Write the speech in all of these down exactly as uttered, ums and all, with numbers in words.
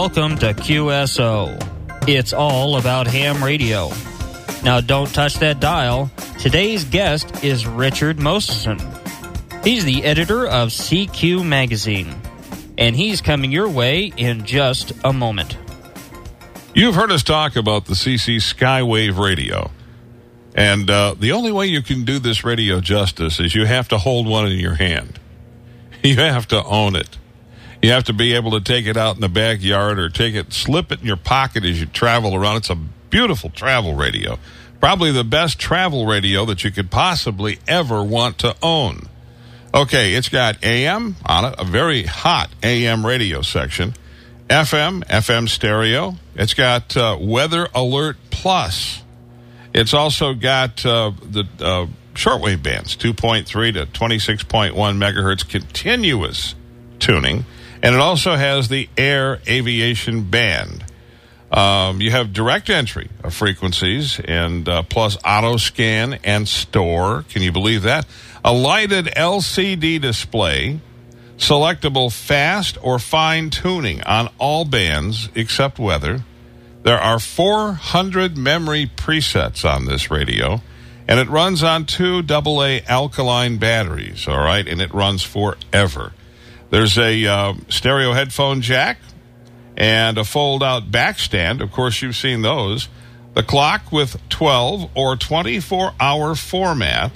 Welcome to Q S O. It's all about ham radio. Now don't touch that dial. Today's guest is Richard Moseson. He's the editor of C Q Magazine, and he's coming your way in just a moment. You've heard us talk about the C C Skywave radio. And uh, the only way you can do this radio justice is you have to hold one in your hand. You have to own it. You have to be able to take it out in the backyard or take it, slip it in your pocket as you travel around. It's a beautiful travel radio. Probably the best travel radio that you could possibly ever want to own. Okay, it's got A M on it, a very hot A M radio section. F M, F M stereo. It's got uh, Weather Alert Plus. It's also got uh, the uh, shortwave bands, two point three to twenty-six point one megahertz continuous tuning. And it also has the Air Aviation Band. Um, you have direct entry of frequencies and uh, plus auto scan and store. Can you believe that? A lighted L C D display, selectable fast or fine tuning on all bands except weather. There are four hundred memory presets on this radio, and it runs on two double A alkaline batteries, all right, and it runs forever. There's a uh, stereo headphone jack and a fold-out back stand. Of course, you've seen those. The clock with twelve or twenty-four hour format.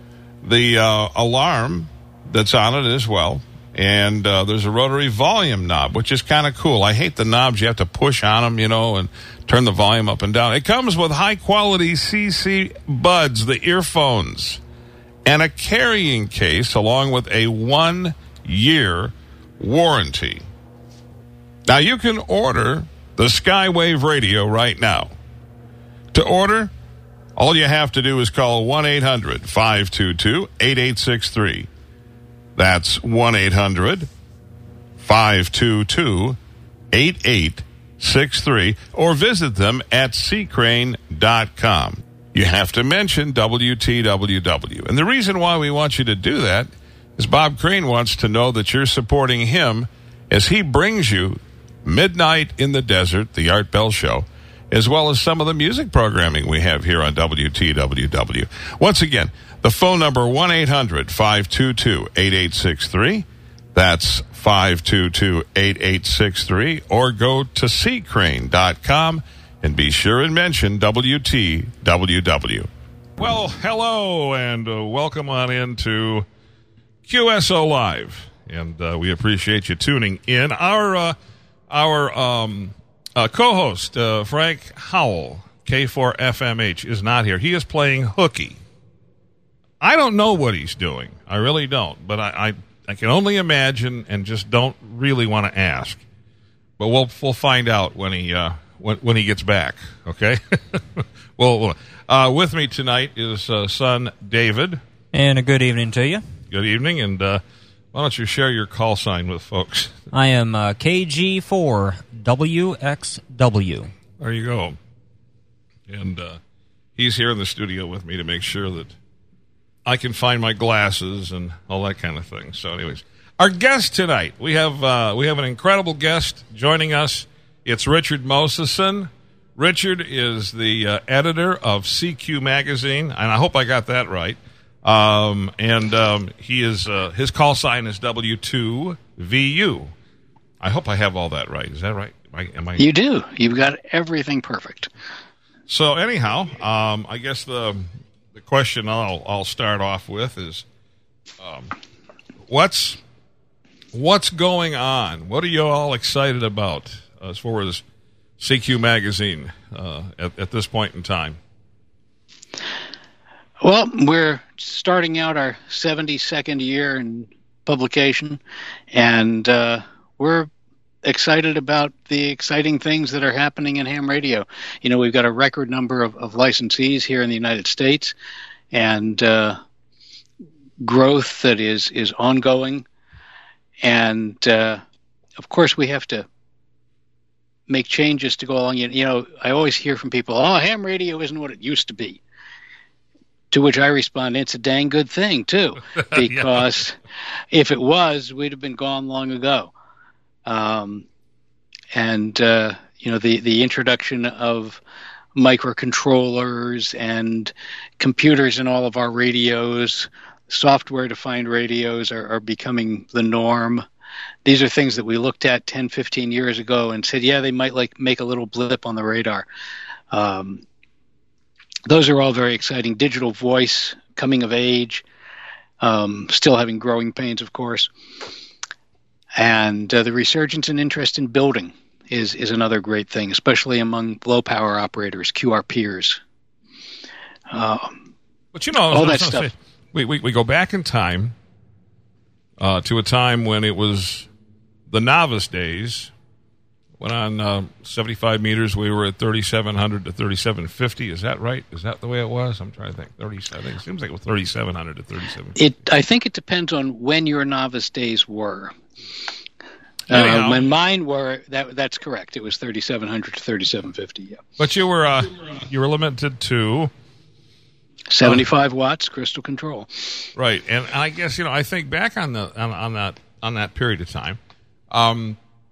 The uh, alarm that's on it as well. And uh, there's a rotary volume knob, which is kind of cool. I hate the knobs. You have to push on them, you know, and turn the volume up and down. It comes with high-quality C C buds, the earphones, and a carrying case along with a one-year warranty. Now, you can order the Skywave radio right now. To order, all you have to do is call one eight hundred five two two eight eight six three. That's one eight hundred five two two eight eight six three, or visit them at c crane dot com. You have to mention W T W W. And the reason why we want you to do that is Bob Crane wants to know that you're supporting him as he brings you Midnight in the Desert, the Art Bell Show, as well as some of the music programming we have here on W T W W. Once again, the phone number one eight hundred five two two eight eight six three. That's five two two eight eight six three. Or go to c crane dot com and be sure and mention W T W W. Well, hello, and uh, welcome on into Q S O Live. And uh, we appreciate you tuning in. Our uh, our um, uh, co-host, uh, Frank Howell, K four F M H, is not here. He is playing hooky. I don't know what he's doing. I really don't. But I, I, I can only imagine and just don't really want to ask. But we'll we'll find out when he uh, when when he gets back. Okay. well, uh, with me tonight is uh, son David. And a good evening to you. Good evening, and uh, why don't you share your call sign with folks? I am uh, K G four W X W. There you go. And uh, he's here in the studio with me to make sure that I can find my glasses and all that kind of thing. So anyways, our guest tonight, we have uh, we have an incredible guest joining us. It's Richard Moseson. Richard is the uh, editor of C Q Magazine, and I hope I got that right. Um, and um, he is uh, his call sign is W two V U. I hope I have all that right. Is that right? Am I, am I... You do. You've got everything perfect. So anyhow, um, I guess the the question I'll I'll start off with is, um, what's what's going on? What are you all excited about as far as C Q Magazine uh, at, at this point in time? Well, we're starting out our seventy-second year in publication, and uh, we're excited about the exciting things that are happening in ham radio. You know, we've got a record number of, of licensees here in the United States, and uh, growth that is, is ongoing. And, uh, of course, we have to make changes to go along. You, you know, I always hear from people, oh, ham radio isn't what it used to be. To which I respond, it's a dang good thing, too, because yeah. if it was, we'd have been gone long ago. Um, and uh, you know the the introduction of microcontrollers and computers in all of our radios, software-defined radios are, are becoming the norm. These are things that we looked at ten, fifteen years ago and said, yeah, they might like make a little blip on the radar. Um, those are all very exciting. Digital voice coming of age, um, still having growing pains, of course. And uh, the resurgence in interest in building is is another great thing, especially among low-power operators, Q R Pers. Um, but, you know, all that stuff. Say, we, we, we go back in time uh, to a time when it was the novice days, when on uh, seventy-five meters we were at thirty-seven hundred to thirty-seven fifty. Is that right? Is that the way it was? I'm trying to think. thirty-seven. It seems like it was thirty-seven hundred to thirty-seven fifty. It, I think it depends on when your novice days were. Uh, when mine were, that that's correct. It was thirty-seven hundred to thirty-seven fifty. Yeah. But you were uh, you were limited to seventy-five uh, watts crystal control. Right, and I guess you know I think back on the on, on that on that period of time, um,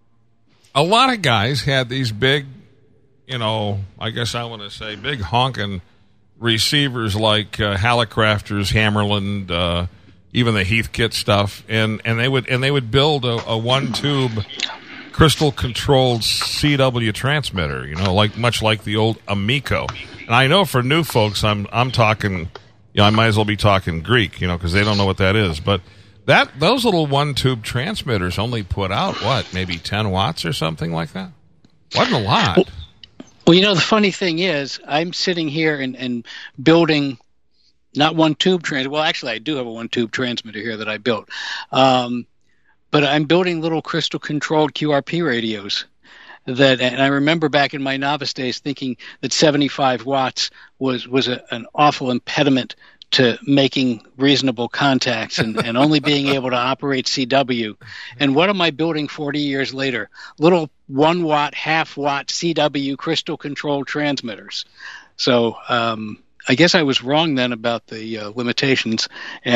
a lot of guys had these big, you know, I guess I want to say big honking receivers like uh, Hallicrafters, Hammerland. Uh, even the Heathkit stuff, and, and they would and they would build a, a one tube crystal controlled C W transmitter, you know, like much like the old Amico. And I know for new folks, I'm I'm talking, you know, I might as well be talking Greek, you know, because they don't know what that is. But that those little one tube transmitters only put out what, maybe ten watts or something like that. Wasn't a lot. Well, well you know, the funny thing is, I'm sitting here and, and building. Not one tube transmitter. Well, actually, I do have a one tube transmitter here that I built. Um, but I'm building little crystal controlled Q R P radios. That, and I remember back in my novice days thinking that seventy-five watts was was a, an awful impediment to making reasonable contacts and, and only being able to operate C W. And what am I building forty years later? Little one watt, half watt C W crystal controlled transmitters. So. Um, I guess I was wrong then about the uh, limitations.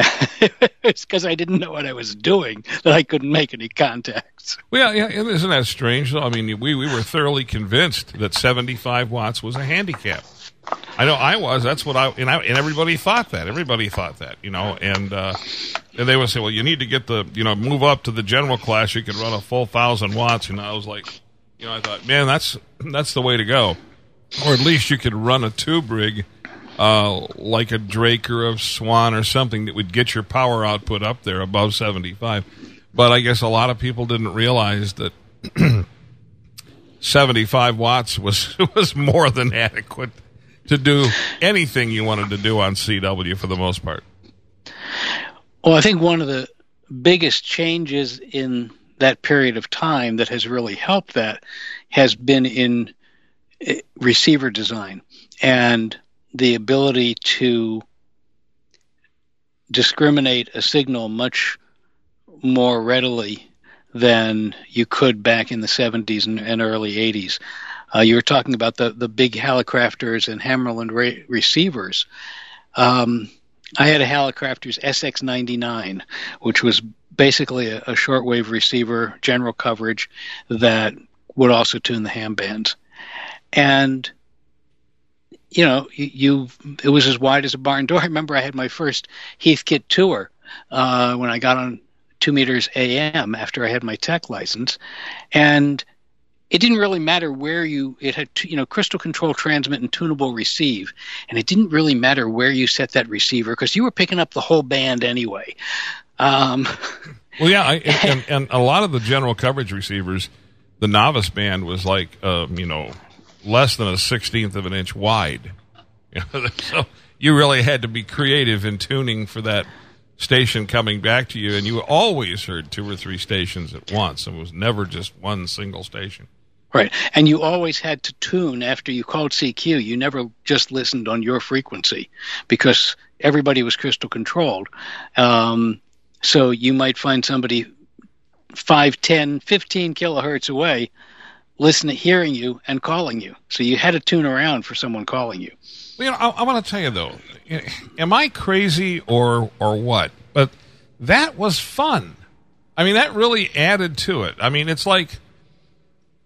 It's because I didn't know what I was doing that I couldn't make any contacts. Well, yeah, isn't that strange, though? I mean, we, we were thoroughly convinced that seventy-five watts was a handicap. I know I was. That's what I and, I, and everybody thought that. Everybody thought that, you know. And uh, and they would say, well, you need to get the, you know, move up to the general class. You can run a full thousand watts. And I was like, you know, I thought, man, that's that's the way to go. Or at least you could run a tube rig. Uh, like a Drake or a Swan or something that would get your power output up there above seventy-five. But I guess a lot of people didn't realize that seventy-five watts was was more than adequate to do anything you wanted to do on C W for the most part. Well, I think one of the biggest changes in that period of time that has really helped that has been in receiver design and the ability to discriminate a signal much more readily than you could back in the seventies and, and early eighties. Uh, you were talking about the, the big Hallicrafters and Hammerland ra- receivers. Um, I had a Hallicrafters S X ninety-nine, which was basically a, a shortwave receiver, general coverage, that would also tune the ham bands. And you know, you, you it was as wide as a barn door. I remember I had my first Heathkit tour uh, when I got on two meters A M after I had my tech license, and it didn't really matter where you it had you know crystal control transmit and tunable receive, and it didn't really matter where you set that receiver because you were picking up the whole band anyway. Um, well, yeah, I, and, and a lot of the general coverage receivers, the novice band was like uh, you know. less than a sixteenth of an inch wide. You know, so you really had to be creative in tuning for that station coming back to you, and you always heard two or three stations at once. It was never just one single station. Right, and you always had to tune after you called C Q. You never just listened on your frequency because everybody was crystal controlled. Um, so you might find somebody five, ten, fifteen kilohertz away listening, hearing you, and calling you. So you had to tune around for someone calling you. Well, you know, I, I want to tell you, though, am I crazy or or what? But that was fun. I mean, that really added to it. I mean, it's like,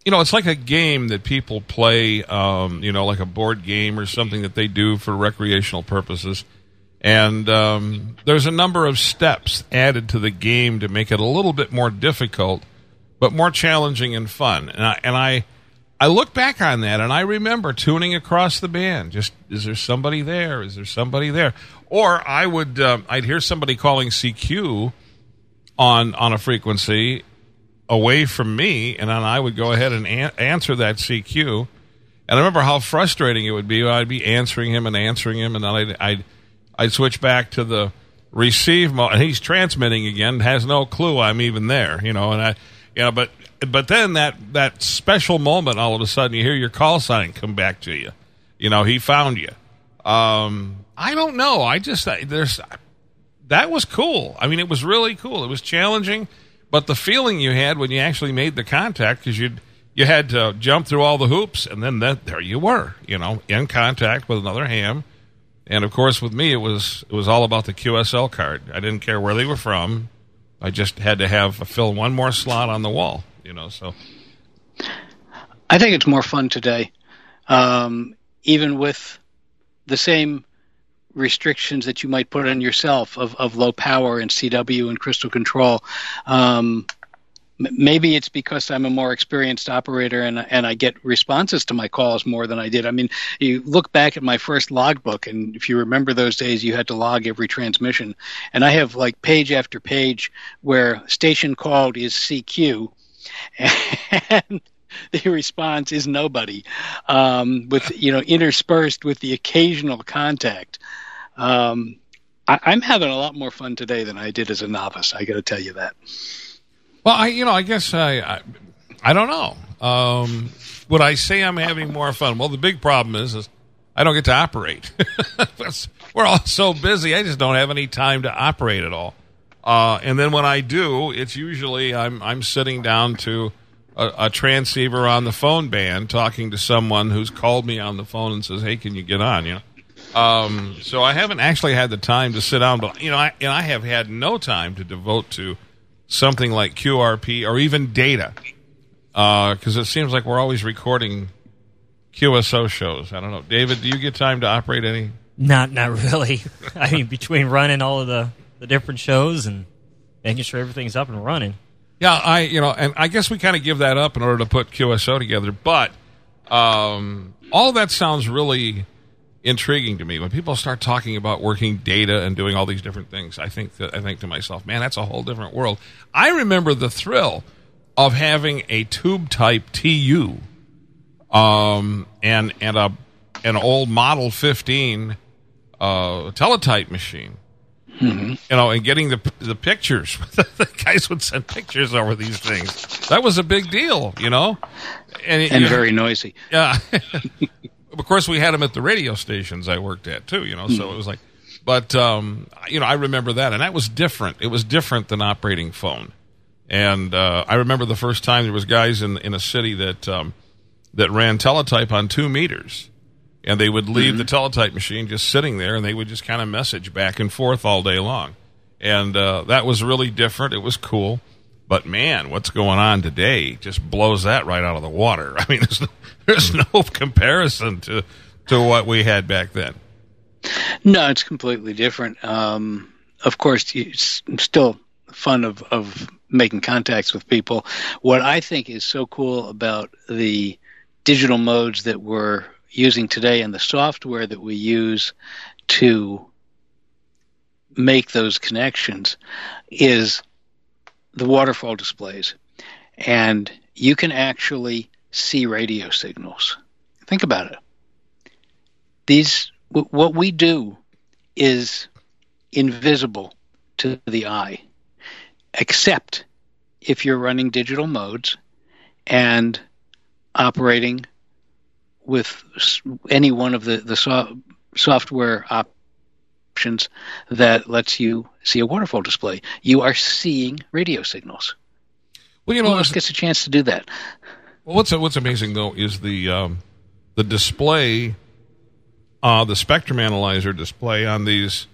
you know, it's like a game that people play, um, you know, like a board game or something that they do for recreational purposes. And um, there's a number of steps added to the game to make it a little bit more difficult, but more challenging and fun. And I, and I, I look back on that, and I remember tuning across the band. Just, is there somebody there? Is there somebody there? Or I would, um, I'd hear somebody calling C Q on on a frequency away from me, and then I would go ahead and an- answer that C Q. And I remember how frustrating it would be. I'd be answering him and answering him, and then I'd I'd, I'd switch back to the receive mode, and he's transmitting again, has no clue I'm even there, you know. And I, you know, but but then that that special moment, all of a sudden, you hear your call sign come back to you. You know, he found you. Um, I don't know. I just there's that was cool. I mean, it was really cool. It was challenging. But the feeling you had when you actually made the contact, because you you had to jump through all the hoops, and then that, there you were, you know, in contact with another ham. And of course, with me, it was it was all about the Q S L card. I didn't care where they were from. I just had to have fill one more slot on the wall, you know. So I think it's more fun today, um, even with the same restrictions that you might put on yourself of, of low power and C W and crystal control. Um, m- maybe it's because I'm a more experienced operator and and I get responses to my calls more than I did. I mean, you look back at my first logbook, and if you remember those days, you had to log every transmission. And I have like page after page where station called is C Q, and the response is nobody, um, with, you know, interspersed with the occasional contact. Um, I, I'm having a lot more fun today than I did as a novice. I got to tell you that. Well, I, you know, I guess I, I, I don't know. Um, would I say I'm having more fun? Well, the big problem is, is I don't get to operate. We're all so busy. I just don't have any time to operate at all. Uh, and then when I do, it's usually I'm I'm sitting down to a, a transceiver on the phone band, talking to someone who's called me on the phone and says, "Hey, can you get on?" You know. Um, so I haven't actually had the time to sit down, but you know, I, and I have had no time to devote to something like Q R P or even data, because uh, it seems like we're always recording Q S O shows. I don't know, David. Do you get time to operate any? Not, not really. I mean, between running all of the, the different shows and making sure everything's up and running. Yeah, I, you know, and I guess we kind of give that up in order to put Q S O together. But um, all of that sounds really intriguing to me. When people start talking about working data and doing all these different things, I think that I think to myself, man, that's a whole different world. I remember the thrill of having a tube type T U, um, and and a an old Model fifteen uh, teletype machine. Mm-hmm. You know, and getting the the pictures. The guys would send pictures over these things. That was a big deal, you know, and, it, and you very know, noisy. Yeah. Of course, we had them at the radio stations I worked at too, you know. So it was like, but um, you know, I remember that, and that was different. It was different than operating phone. And uh, I remember the first time there was guys in in a city that um, that ran teletype on two meters, and they would leave mm-hmm. the teletype machine just sitting there, and they would just kind of message back and forth all day long. And uh, that was really different. It was cool. But, man, what's going on today just blows that right out of the water. I mean, there's no, there's no comparison to to what we had back then. No, it's completely different. Um, of course, it's still fun of, of making contacts with people. What I think is so cool about the digital modes that we're using today and the software that we use to make those connections is the waterfall displays. And you can actually see radio signals. Think about it. These, w- what we do is invisible to the eye, except if you're running digital modes and operating with any one of the, the so- software options that lets you see a waterfall display. You are seeing radio signals. Well, you know, who else gets a chance to do that? Well, what's what's amazing though is the um, the display, uh, the spectrum analyzer display on these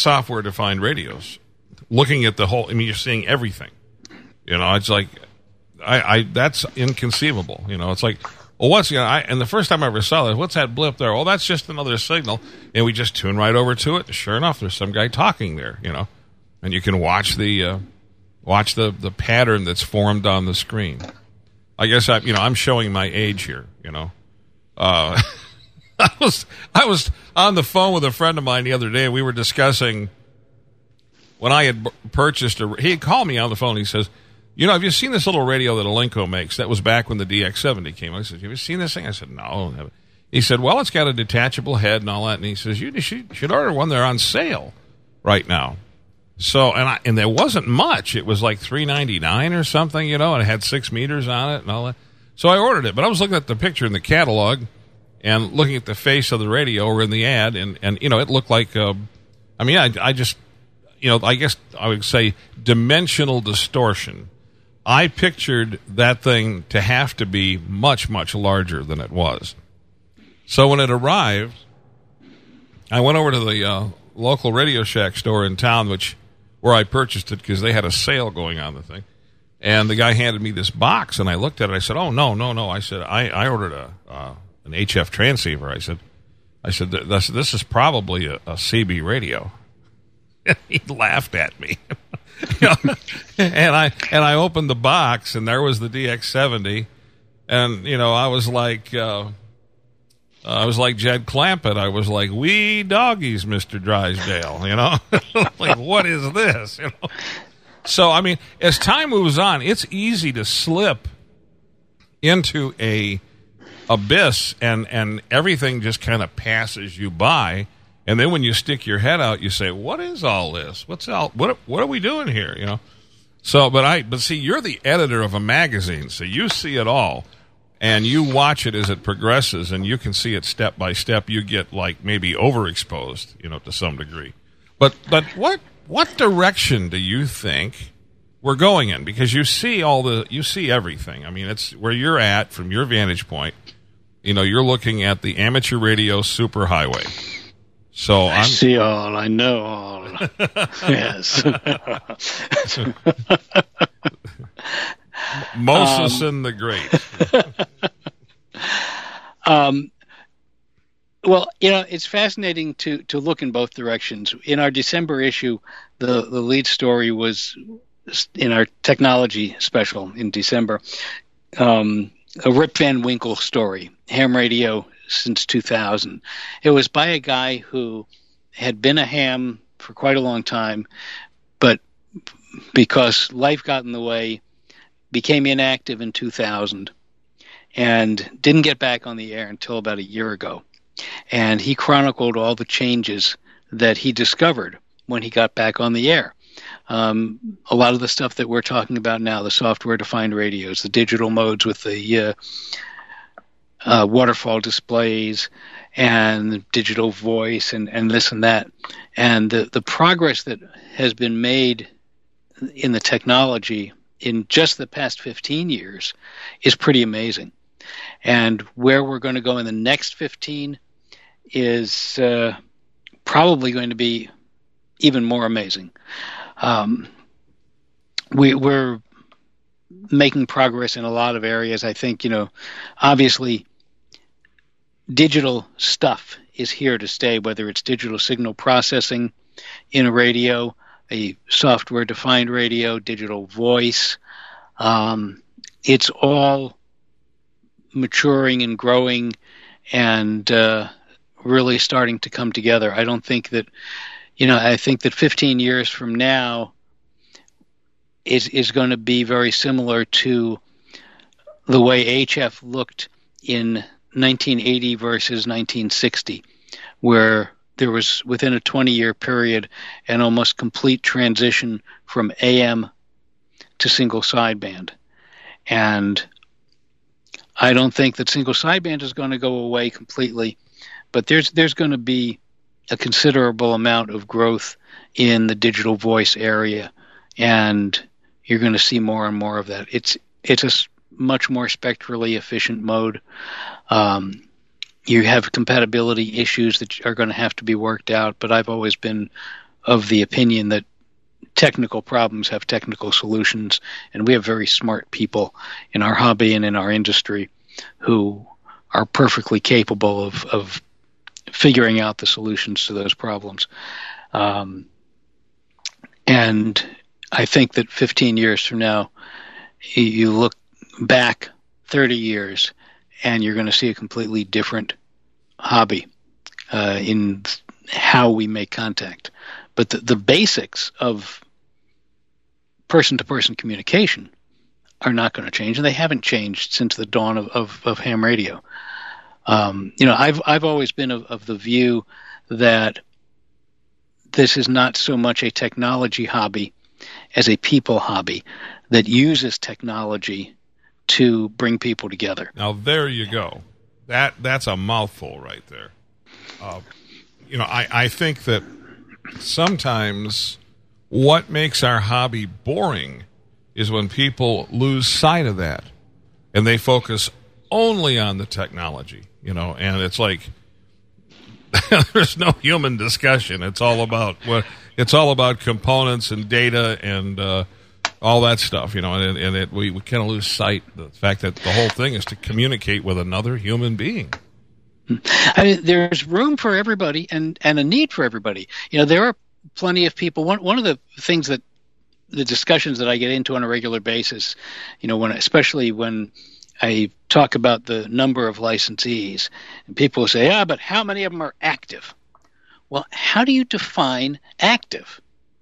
software-defined radios. Looking at the whole, I mean, you're seeing everything. You know, it's like I, I that's inconceivable. You know, it's like, well, what's, you know, I, and the first time I ever saw that, what's that blip there? Oh, that's just another signal. And we just tune right over to it. And sure enough, there's some guy talking there, you know, and you can watch the, uh, watch the, the pattern that's formed on the screen. I guess I, you know, I'm showing my age here, you know. Uh, I was, I was on the phone with a friend of mine the other day, and we were discussing when I had b- purchased a, he had called me on the phone. He says, you know, have you seen this little radio that Alinco makes? That was back when the D X seventy came. I said, have you seen this thing? I said, no. I haven't. He said, well, it's got a detachable head and all that. And he says, you should, should order one. They're on sale right now. So, and I, and there wasn't much. It was like three ninety-nine or something, you know, and it had six meters on it and all that. So I ordered it. But I was looking at the picture in the catalog and looking at the face of the radio or in the ad. And, and you know, it looked like, uh, I mean, I, I just, you know, I guess I would say dimensional distortion. I pictured that thing to have to be much, much larger than it was. So when it arrived, I went over to the uh, local Radio Shack store in town, which where I purchased it because they had a sale going on the thing. And the guy handed me this box, and I looked at it. I said, "Oh no, no, no!" I said, "I, I ordered a uh, an H F transceiver." I said, "I said this, this is probably a, a C B radio." And he laughed at me. You know, and I and I opened the box, and there was the D X seventy, and you know I was like uh, I was like Jed Clampett. I was like, "Wee doggies, Mister Drysdale." You know, like what is this? You know. So I mean, as time moves on, it's easy to slip into a abyss, and and everything just kind of passes you by. And then when you stick your head out, you say, "What is all this? What's all? What? What are we doing here?" You know. So, but I, but see, you're the editor of a magazine, so you see it all, and you watch it as it progresses, and you can see it step by step. You get like maybe overexposed, you know, to some degree. But, but what, what direction do you think we're going in? Because you see all the, you see everything. I mean, it's where you're at from your vantage point. You know, you're looking at the amateur radio superhighway. So I I'm, see all, I know all. Yes. Moses um, and the Great. um, well, you know, it's fascinating to, to look in both directions. In our December issue, the, the lead story was in our technology special in December, um, a Rip Van Winkle story, ham radio since two thousand. It was by a guy who had been a ham for quite a long time, but because life got in the way, became inactive in two thousand and didn't get back on the air until about a year ago. And he chronicled all the changes that he discovered when he got back on the air. Um, a lot of the stuff that we're talking about now, the software-defined radios, the digital modes with the uh, Uh, waterfall displays and digital voice and, and this and that. And the, the progress that has been made in the technology in just the past fifteen years is pretty amazing. And where we're going to go in the next fifteen is uh, probably going to be even more amazing. Um, we, we're making progress in a lot of areas. I think, you know, obviously digital stuff is here to stay, whether it's digital signal processing in a radio, a software-defined radio, digital voice. Um, it's all maturing and growing and uh, really starting to come together. I don't think that, you know, I think that fifteen years from now, is is going to be very similar to the way H F looked in nineteen eighty versus nineteen sixty, where there was, within a twenty-year period, an almost complete transition from A M to single sideband. And I don't think that single sideband is going to go away completely, but there's there's going to be a considerable amount of growth in the digital voice area, and you're going to see more and more of that. It's it's a much more spectrally efficient mode. Um, you have compatibility issues that are going to have to be worked out, but I've always been of the opinion that technical problems have technical solutions, and we have very smart people in our hobby and in our industry who are perfectly capable of, of figuring out the solutions to those problems. Um, and I think that fifteen years from now, you look back thirty years, and you're going to see a completely different hobby uh, in how we make contact. But the, the basics of person-to-person communication are not going to change, and they haven't changed since the dawn of, of, of ham radio. Um, you know, I've I've always been of, of the view that this is not so much a technology hobby as a people hobby that uses technology to bring people together. Now, there you go. That That's a mouthful right there. Uh, you know, I, I think that sometimes what makes our hobby boring is when people lose sight of that and they focus only on the technology, you know, and it's like there's no human discussion. It's all about what it's all about components and data and uh, all that stuff, you know, and, and it, we, we kind of lose sight of the fact that the whole thing is to communicate with another human being. I mean, there's room for everybody and, and a need for everybody. You know, there are plenty of people. One one of the things that the discussions that I get into on a regular basis, you know, when especially when I talk about the number of licensees, and people will say, ah, but how many of them are active? Well, how do you define active?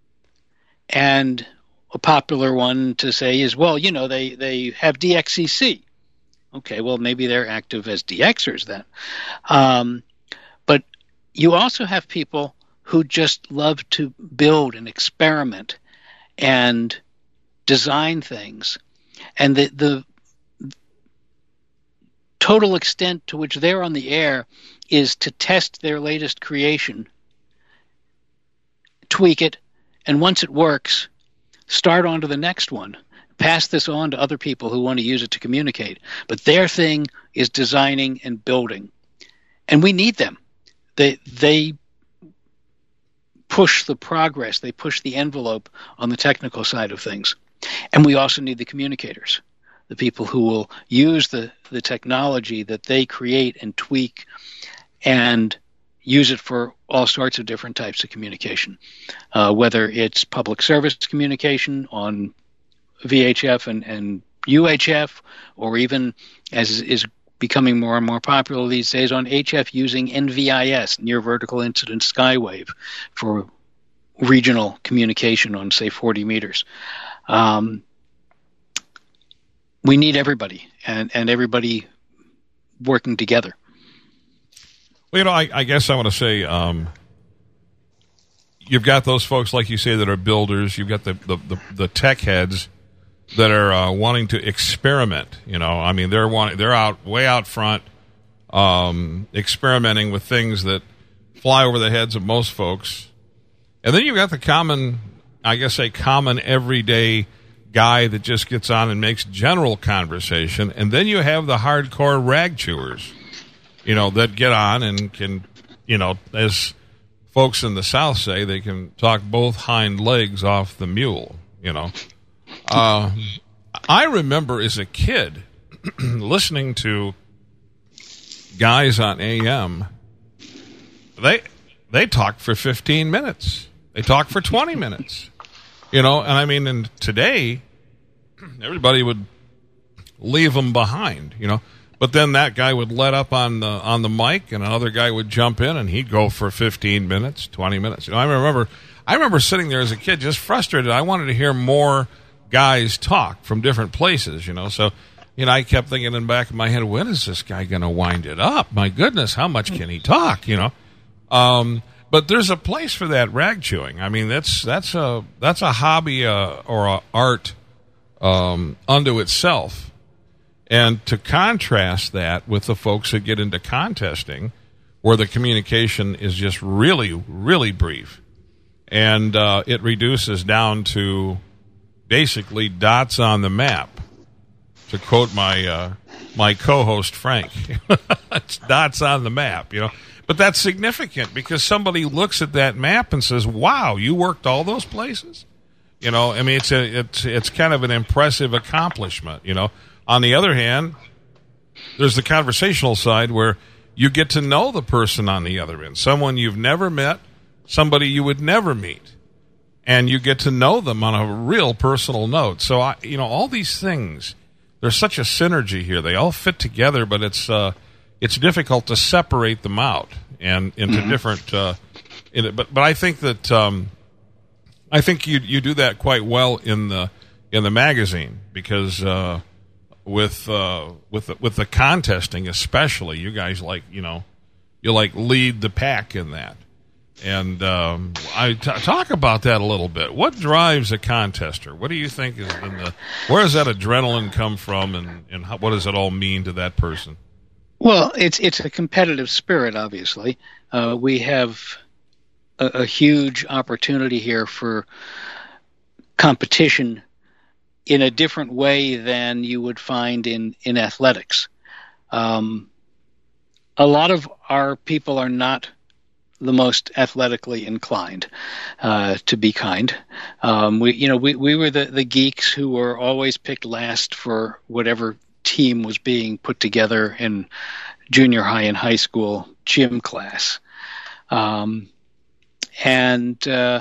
And a popular one to say is, well, you know, they, they have D X C C. Okay, well, maybe they're active as D Xers then. Um, but you also have people who just love to build and experiment and design things. And the, the total extent to which they're on the air is to test their latest creation, tweak it, and once it works, start on to the next one. Pass this on to other people who want to use it to communicate. But their thing is designing and building. And we need them. They they push the progress. They push the envelope on the technical side of things. And we also need the communicators, the people who will use the, the technology that they create and tweak and use it for all sorts of different types of communication, uh, whether it's public service communication on V H F and, and U H F, or even, as is becoming more and more popular these days, on H F using N V I S, Near Vertical Incidence Skywave, for regional communication on, say, forty meters. Um, we need everybody, and, and everybody working together. Well, you know, I, I guess I want to say um, you've got those folks, like you say, that are builders. You've got the, the, the, the tech heads that are uh, wanting to experiment. You know, I mean, they're wanting, they're out way out front, um, experimenting with things that fly over the heads of most folks. And then you've got the common, I guess, a common everyday guy that just gets on and makes general conversation. And then you have the hardcore rag chewers, you know, that get on and can, you know, as folks in the South say, they can talk both hind legs off the mule, you know. Uh, I remember as a kid listening to guys on A M. They they talked for fifteen minutes. They talked for twenty minutes. You know, and I mean, and today everybody would leave them behind. You know, but then that guy would let up on the on the mic, and another guy would jump in, and he'd go for fifteen minutes, twenty minutes. You know, I remember I remember sitting there as a kid, just frustrated. I wanted to hear more guys talk from different places, you know. So, you know, I kept thinking in the back of my head, when is this guy going to wind it up? My goodness, how much can he talk, you know? Um, but there's a place for that rag chewing. I mean, that's that's a that's a hobby uh, or a art um, unto itself. And to contrast that with the folks that get into contesting, where the communication is just really, really brief, and uh, it reduces down to basically dots on the map, to quote my uh, my co-host Frank. It's dots on the map, you know. But that's significant because somebody looks at that map and says, wow, you worked all those places? You know, I mean, it's a it's it's kind of an impressive accomplishment. You know, on the other hand, there's the conversational side where you get to know the person on the other end, someone you've never met, somebody you would never meet, and you get to know them on a real personal note. So, I, you know, all these things, there's such a synergy here. They all fit together, but it's uh, it's difficult to separate them out and into mm-hmm. different. Uh, in it. But but I think that um, I think you you do that quite well in the in the magazine because. Uh, With uh, with the, with the contesting, especially, you guys like you know, you like lead the pack in that, and um, I t- talk about that a little bit. What drives a contester? What do you think is in the? Where does that adrenaline come from, and and how, what does it all mean to that person? Well, it's it's a competitive spirit. Obviously, uh, we have a, a huge opportunity here for competition in a different way than you would find in, in athletics. Um, a lot of our people are not the most athletically inclined, uh, to be kind. Um, we, you know, we, we were the, the geeks who were always picked last for whatever team was being put together in junior high and high school gym class. Um, and, uh,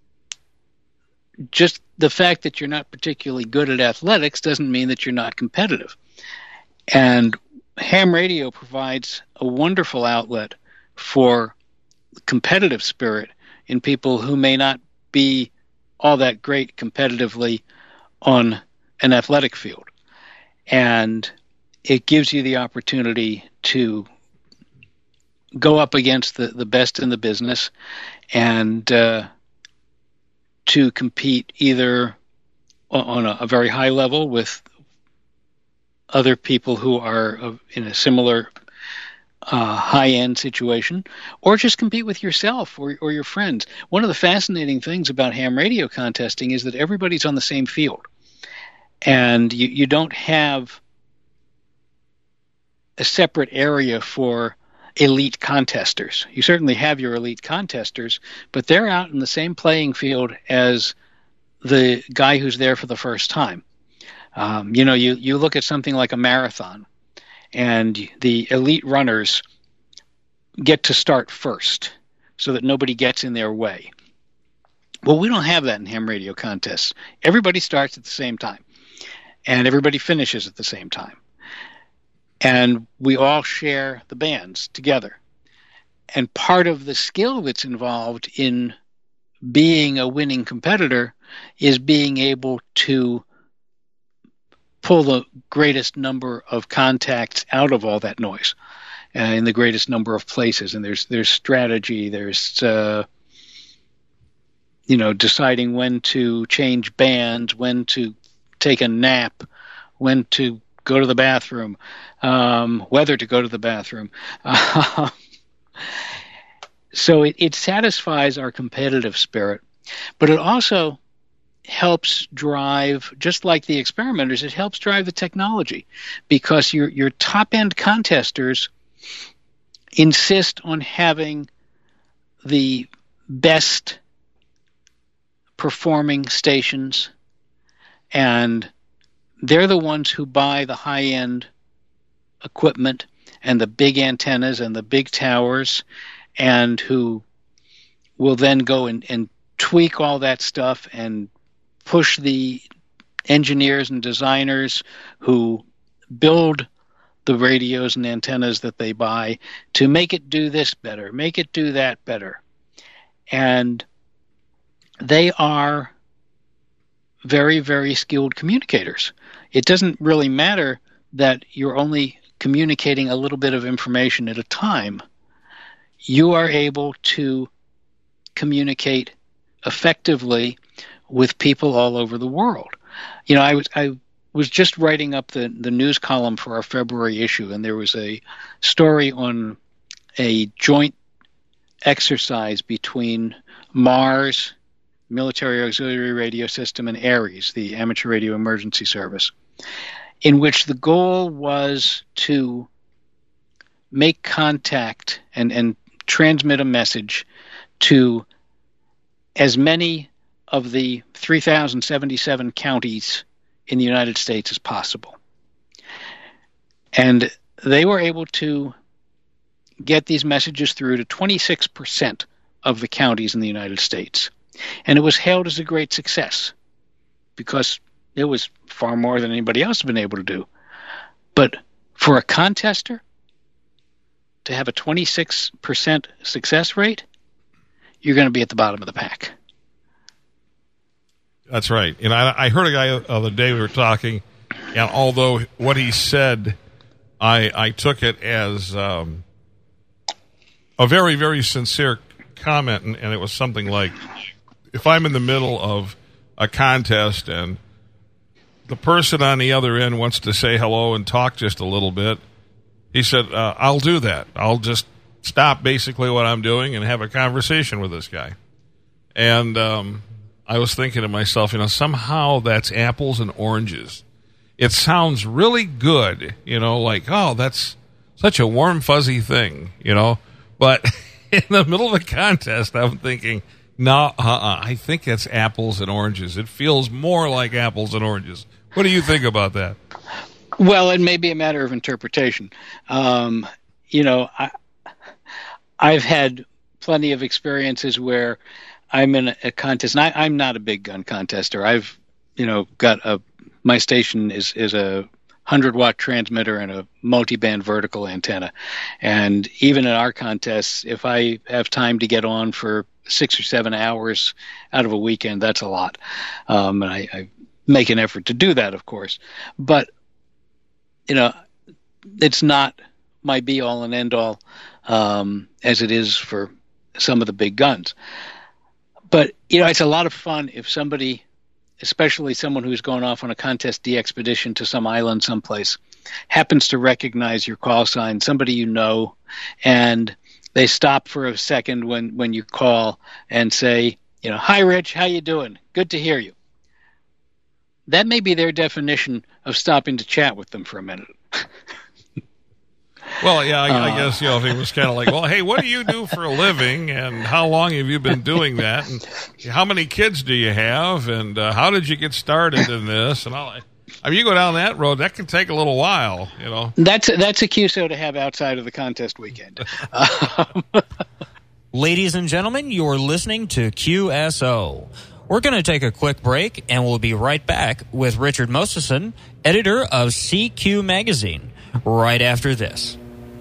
just the fact that you're not particularly good at athletics doesn't mean that you're not competitive. And ham radio provides a wonderful outlet for competitive spirit in people who may not be all that great competitively on an athletic field. And it gives you the opportunity to go up against the, the best in the business and uh, to compete either on a, a very high level with other people who are in a similar uh, high-end situation, or just compete with yourself or, or your friends. One of the fascinating things about ham radio contesting is that everybody's on the same field, and you, you don't have a separate area for elite contesters. You certainly have your elite contesters, but they're out in the same playing field as the guy who's there for the first time. Um, you know, you, you look at something like a marathon, and the elite runners get to start first so that nobody gets in their way. Well, we don't have that in ham radio contests. Everybody starts at the same time, and everybody finishes at the same time. And we all share the bands together. And part of the skill that's involved in being a winning competitor is being able to pull the greatest number of contacts out of all that noise uh, in the greatest number of places. And there's there's strategy, there's uh, you know, deciding when to change bands, when to take a nap, when to go to the bathroom, um, whether to go to the bathroom. Uh, so it, it satisfies our competitive spirit, but it also helps drive, just like the experimenters, it helps drive the technology, because your your top-end contesters insist on having the best performing stations, and they're the ones who buy the high-end equipment and the big antennas and the big towers, and who will then go and, and tweak all that stuff and push the engineers and designers who build the radios and antennas that they buy to make it do this better, make it do that better. And they are very, very skilled communicators. It doesn't really matter that you're only communicating a little bit of information at a time. You are able to communicate effectively with people all over the world. You know, I was I was just writing up the, the news column for our February issue, and there was a story on a joint exercise between MARS, Military Auxiliary Radio System, and ARES, the Amateur Radio Emergency Service, in which the goal was to make contact and, and transmit a message to as many of the three thousand seventy-seven counties in the United States as possible. And they were able to get these messages through to twenty-six percent of the counties in the United States. And it was hailed as a great success because it was far more than anybody else had been able to do. But for a contester to have a twenty-six percent success rate, you're going to be at the bottom of the pack. That's right. And I, I heard a guy the other day, we were talking, and although what he said, I, I took it as um, a very, very sincere comment, and, and it was something like, if I'm in the middle of a contest and the person on the other end wants to say hello and talk just a little bit, he said, uh, I'll do that. I'll just stop basically what I'm doing and have a conversation with this guy. And um, I was thinking to myself, you know, somehow that's apples and oranges. It sounds really good, you know, like, oh, that's such a warm, fuzzy thing, you know. But in the middle of a contest, I'm thinking, no, uh-uh, I think it's apples and oranges. It feels more like apples and oranges. What do you think about that? Well, it may be a matter of interpretation. Um, you know, I, I've had plenty of experiences where I'm in a, a contest, and I, I'm not a big gun contester. I've, you know, got a, my station is, is a one hundred watt transmitter and a multi-band vertical antenna. And even in our contests, if I have time to get on for six or seven hours out of a weekend, that's a lot. Um, and I, I make an effort to do that, of course. But, you know, it's not my be-all and end-all um, as it is for some of the big guns. But, you know, it's a lot of fun if somebody, especially someone who's going off on a contest de-expedition to some island someplace, happens to recognize your call sign, somebody you know, and they stop for a second when, when you call and say, you know, hi, Rich, how you doing? Good to hear you. That may be their definition of stopping to chat with them for a minute. Well, yeah, I, uh, I guess, you know, if it was kind of like, well, hey, what do you do for a living, and how long have you been doing that, and how many kids do you have, and uh, how did you get started in this, and all that. I mean, you go down that road, that can take a little while, you know. That's that's a Q S O to have outside of the contest weekend. um, Ladies and gentlemen, you're listening to Q S O. We're going to take a quick break, and we'll be right back with Richard Mostison, editor of C Q Magazine, right after this.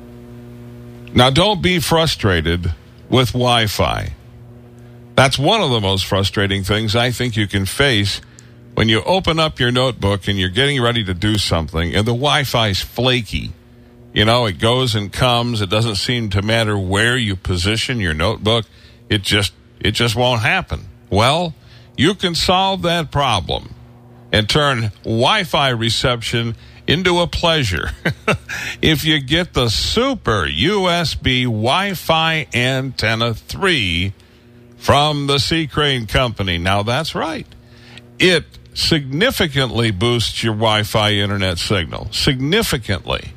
Now, don't be frustrated with Wi-Fi. That's one of the most frustrating things I think you can face when you open up your notebook and you're getting ready to do something, and the Wi-Fi's flaky. You know, it goes and comes. It doesn't seem to matter where you position your notebook. It just, it just won't happen. Well, you can solve that problem and turn Wi-Fi reception into a pleasure if you get the Super U S B Wi-Fi Antenna three from the C-Crane Company. Now, that's right. It significantly boosts your Wi-Fi internet signal. Significantly.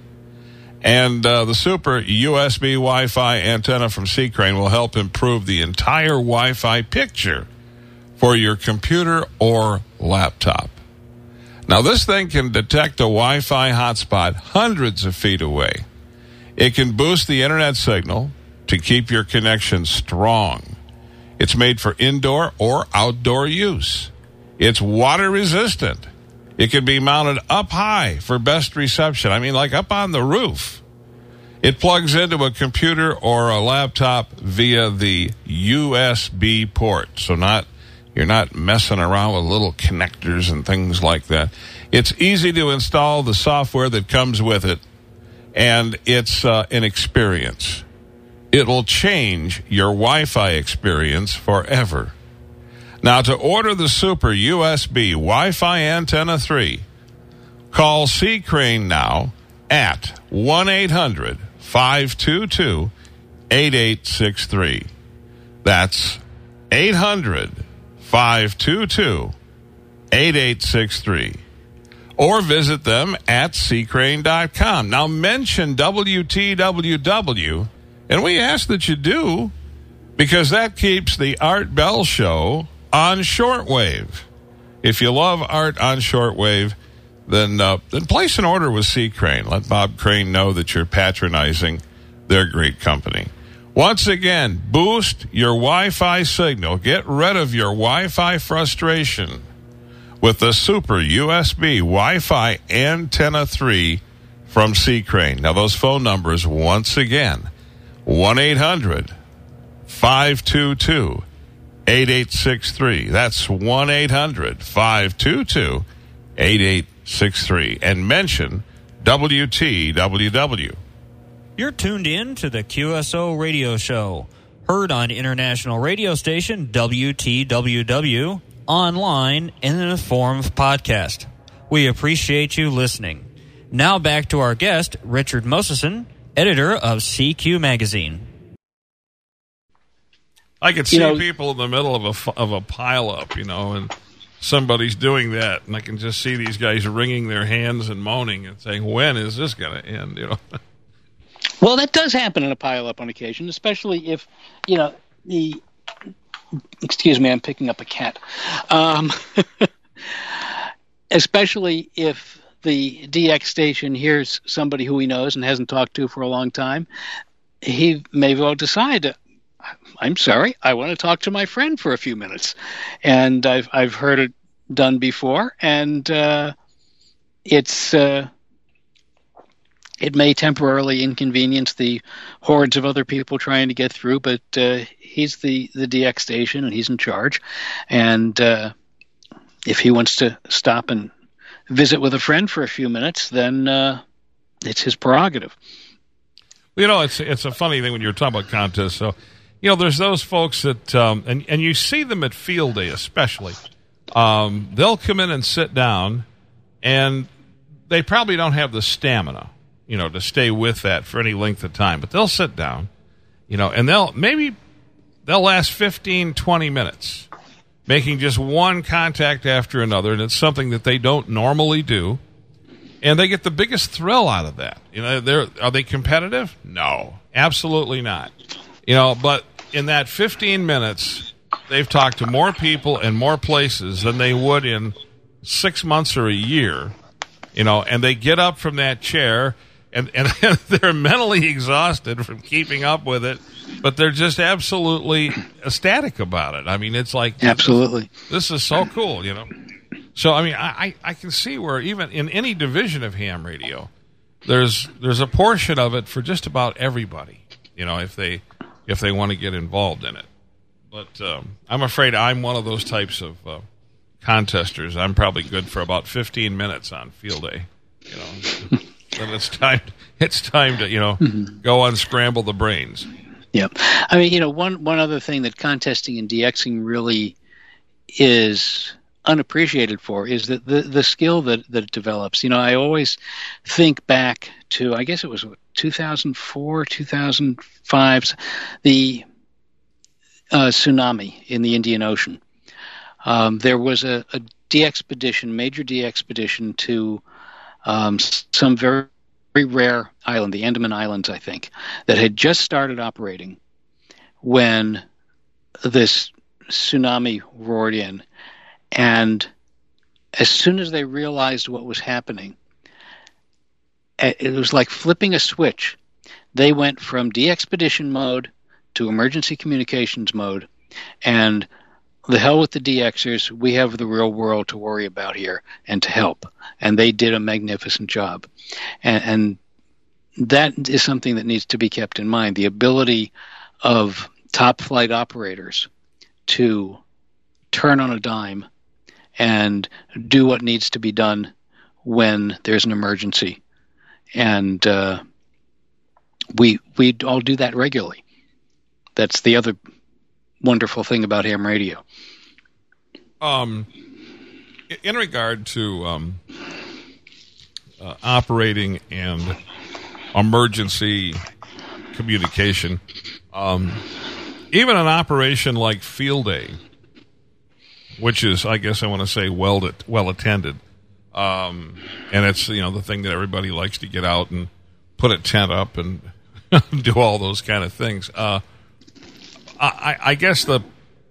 And uh, the Super U S B Wi-Fi Antenna from C-Crane will help improve the entire Wi-Fi picture for your computer or laptop. Now, this thing can detect a Wi-Fi hotspot hundreds of feet away. It can boost the internet signal to keep your connection strong. It's made for indoor or outdoor use. It's water resistant. It can be mounted up high for best reception. I mean, like up on the roof. It plugs into a computer or a laptop via the U S B port. So not You're not messing around with little connectors and things like that. It's easy to install the software that comes with it, and it's uh, an experience. It will change your Wi-Fi experience forever. Now, to order the Super U S B Wi-Fi Antenna three, call C-Crane now at one eight hundred five two two eight eight six three. That's eight hundred five two two eight eight six three. Or visit them at c crane dot com. Now mention W T W W, and we ask that you do, because that keeps the Art Bell Show on shortwave. If you love art on shortwave, then uh, then place an order with C. Crane. Let Bob Crane know that you're patronizing their great company. Once again, boost your Wi-Fi signal. Get rid of your Wi-Fi frustration with the Super U S B Wi-Fi Antenna three from C. Crane. Now, those phone numbers, once again, one eight hundred five two two eight eight six three. That's one eight hundred five two two eight eight six three. And mention W T W W. You're tuned in to the Q S O Radio Show, heard on international radio station W T W W, online and in the form of podcast. We appreciate you listening. Now back to our guest, Richard Mosison, editor of C Q Magazine. I could see you know, people in the middle of a, of a pile-up, you know, and somebody's doing that, and I can just see these guys wringing their hands and moaning and saying, when is this going to end, you know? Well, that does happen in a pile-up on occasion, especially if, you know, the... Excuse me, I'm picking up a cat. Um, especially if the D X station hears somebody who he knows and hasn't talked to for a long time, he may well decide, I'm sorry, I want to talk to my friend for a few minutes. And I've I've heard it done before, and uh, it's... Uh, It may temporarily inconvenience the hordes of other people trying to get through, but uh, he's the, the D X station, and he's in charge. And uh, if he wants to stop and visit with a friend for a few minutes, then uh, it's his prerogative. You know, it's it's a funny thing when you're talking about contests. So, you know, there's those folks that, um, and, and you see them at field day especially. Um, they'll come in and sit down, and they probably don't have the stamina, you know, to stay with that for any length of time. But they'll sit down, you know, and they'll maybe they'll last fifteen, twenty minutes making just one contact after another, and it's something that they don't normally do. And they get the biggest thrill out of that. You know, they're are they competitive? No, absolutely not. You know, but in that fifteen minutes, they've talked to more people and more places than they would in six months or a year. You know, and they get up from that chair, and, and they're mentally exhausted from keeping up with it, but they're just absolutely ecstatic about it. I mean, it's like... Absolutely. This is so cool, you know. So, I mean, I, I can see where even in any division of ham radio, there's there's a portion of it for just about everybody, you know, if they if they want to get involved in it. But um, I'm afraid I'm one of those types of uh, contesters. I'm probably good for about fifteen minutes on field day, you know. Then it's time. It's time to, you know, mm-hmm. go unscramble the brains. Yeah, I mean, you know, one one other thing that contesting and DXing really is unappreciated for is that the the skill that that it develops. You know, I always think back to, I guess it was two thousand four, two thousand five, the uh, tsunami in the Indian Ocean. Um, there was a, a de-expedition, major de-expedition to um, some very, very rare island, the Andaman Islands, I think, that had just started operating when this tsunami roared in. And as soon as they realized what was happening, it was like flipping a switch. They went from de-expedition mode to emergency communications mode, and the hell with the D Xers, we have the real world to worry about here and to help. And they did a magnificent job. And, and that is something that needs to be kept in mind, the ability of top flight operators to turn on a dime and do what needs to be done when there's an emergency. And uh, we we all do that regularly. That's the other wonderful thing about ham radio. Um, in regard to um, uh, operating and emergency communication, um, even an operation like Field Day, which is, I guess I want to say, well well attended, um, and it's, you know, the thing that everybody likes to get out and put a tent up and do all those kind of things. Uh, I, I guess the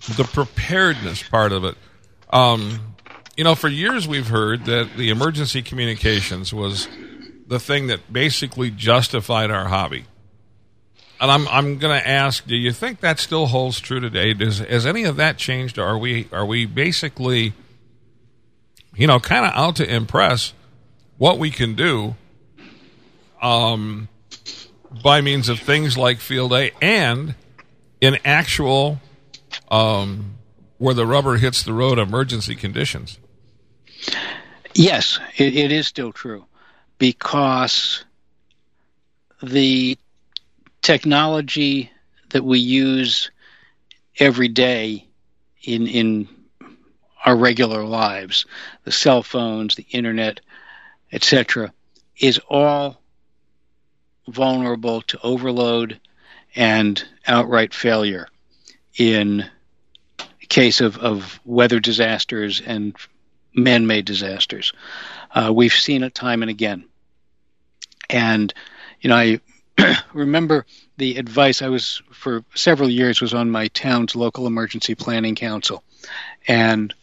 the preparedness part of it. Um, you know, for years we've heard that the emergency communications was the thing that basically justified our hobby. And I'm I'm going to ask, do you think that still holds true today? Does has any of that changed, or are we are we basically, you know, kind of out to impress what we can do um, by means of things like Field A and in actual um, where the rubber hits the road emergency conditions? Yes, it, it is still true, because the technology that we use every day in in our regular lives, the cell phones, the internet, et cetera, is all vulnerable to overload and outright failure in case of, of weather disasters and man-made disasters. Uh, we've seen it time and again. And, you know, I remember the advice I was, for several years, was on my town's local emergency planning council. And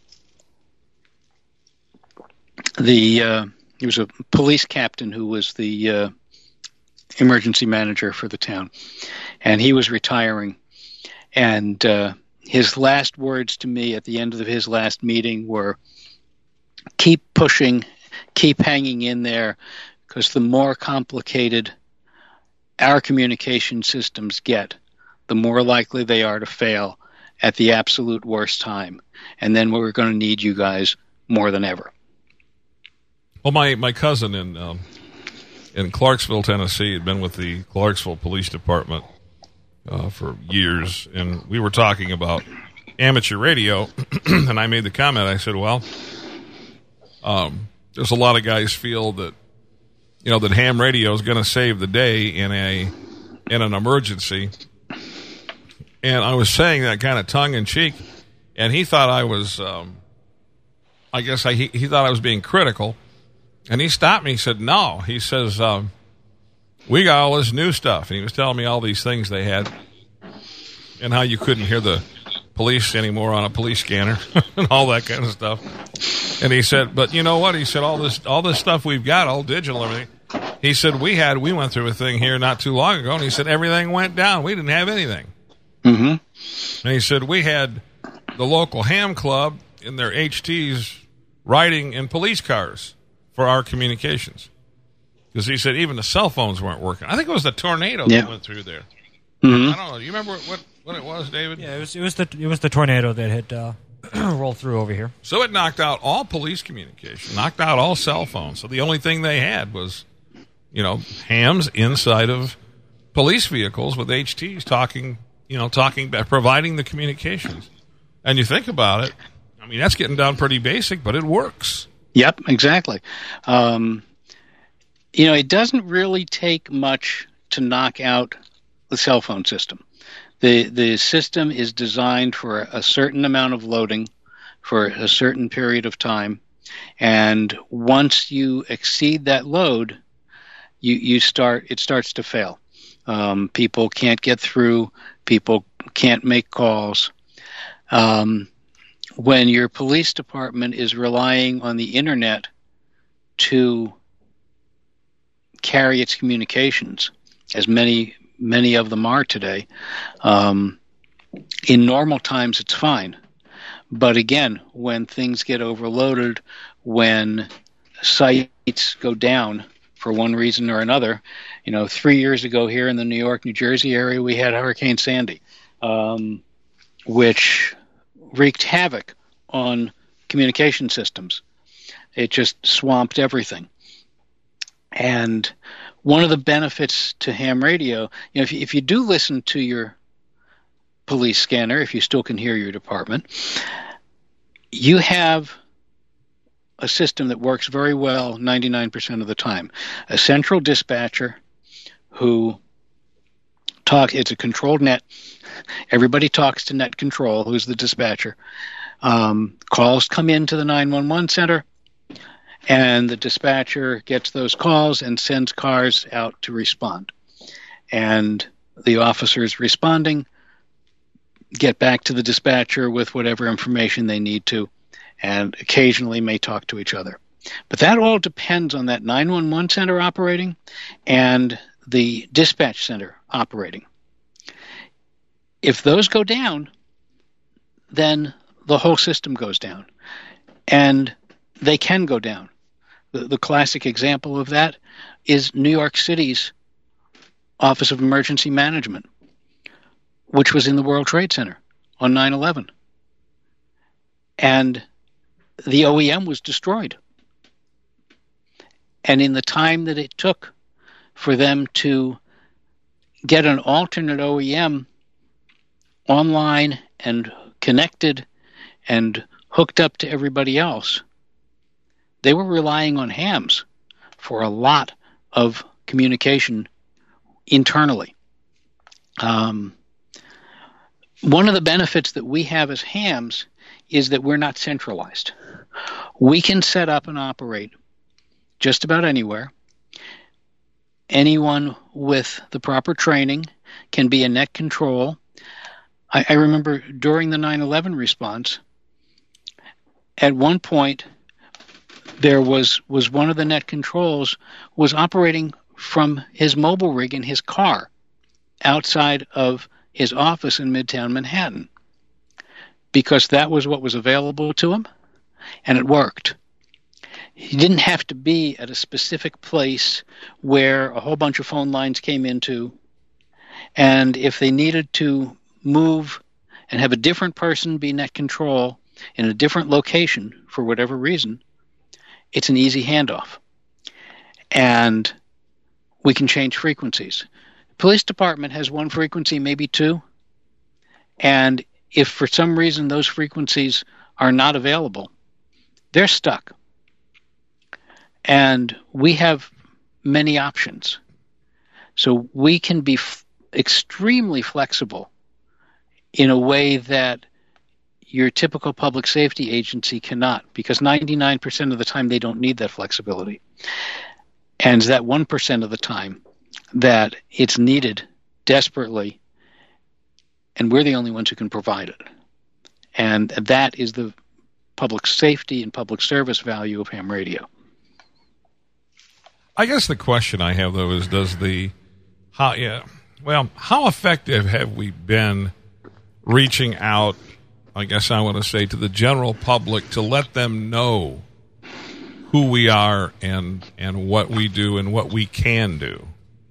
the uh, he was a police captain who was the uh, emergency manager for the town. And he was retiring. And uh, his last words to me at the end of his last meeting were, keep pushing, keep hanging in there, because the more complicated our communication systems get, the more likely they are to fail at the absolute worst time. And then we're going to need you guys more than ever. Well, my, my cousin in um, in Clarksville, Tennessee, had been with the Clarksville Police Department uh, for years, and we were talking about amateur radio, and I made the comment, I said, well, um, there's a lot of guys feel that, you know, that ham radio is going to save the day in a in an emergency. And I was saying that kind of tongue in cheek, and he thought I was, um, I guess I, he, he thought I was being critical. And he stopped me. He said, no. He says, um, we got all this new stuff. And he was telling me all these things they had and how you couldn't hear the police anymore on a police scanner and all that kind of stuff. And he said, but you know what? He said, all this all this stuff we've got, all digital and everything. He said, we had, we went through a thing here not too long ago, and he said, everything went down. We didn't have anything. Mm-hmm. And he said, we had the local ham club in their H Ts riding in police cars for our communications. Because he said even the cell phones weren't working. I think it was the tornado yeah. that went through there. Mm-hmm. I don't know. Do you remember what, what it was, David? Yeah, it was it was the it was the tornado that had uh, rolled through over here. So it knocked out all police communication, knocked out all cell phones. So the only thing they had was, you know, hams inside of police vehicles with H Ts talking, you know, talking, providing the communications. And you think about it, I mean, that's getting down pretty basic, but it works. Yep, exactly. Um, you know, it doesn't really take much to knock out the cell phone system. The the system is designed for a certain amount of loading for a certain period of time, and once you exceed that load, you, you start it starts to fail. Um, people can't get through. People can't make calls. Um, when your police department is relying on the internet to carry its communications, as many many of them are today, um, in normal times it's fine. But again, when things get overloaded, when sites go down for one reason or another, you know, three years ago here in the New York, New Jersey area, we had Hurricane Sandy, um, which wreaked havoc on communication systems. It just swamped everything. And one of the benefits to ham radio, you know, if you, if you do listen to your police scanner, if you still can hear your department, you have a system that works very well ninety-nine percent of the time. A central dispatcher who talk, it's a controlled net. Everybody talks to net control, who's the dispatcher. Um, calls come into the nine one one center, and the dispatcher gets those calls and sends cars out to respond. And the officers responding get back to the dispatcher with whatever information they need to, and occasionally may talk to each other. But that all depends on that nine one one center operating and the dispatch center operating. If those go down, then the whole system goes down. And they can go down. The, the classic example of that is New York City's Office of Emergency Management, which was in the World Trade Center on nine eleven. And the O E M was destroyed. And in the time that it took for them to get an alternate O E M online and connected and hooked up to everybody else, they were relying on hams for a lot of communication internally. Um, one of the benefits that we have as hams is that we're not centralized. We can set up and operate just about anywhere. Anyone with the proper training can be a net control. I, I remember during the nine eleven response, at one point, there was, was one of the net controls was operating from his mobile rig in his car outside of his office in Midtown Manhattan, because that was what was available to him, and it worked. He didn't have to be at a specific place where a whole bunch of phone lines came into, and if they needed to move and have a different person be net control in a different location for whatever reason, it's an easy handoff. And we can change frequencies. The police department has one frequency, maybe two, and if for some reason those frequencies are not available, they're stuck. And we have many options. So we can be f- extremely flexible in a way that your typical public safety agency cannot, because ninety-nine percent of the time they don't need that flexibility. And that one percent of the time that it's needed desperately, and we're the only ones who can provide it. And that is the public safety and public service value of ham radio. I guess the question I have, though, is does the, how, yeah, well, how effective have we been reaching out, I guess I want to say, to the general public to let them know who we are and and what we do and what we can do?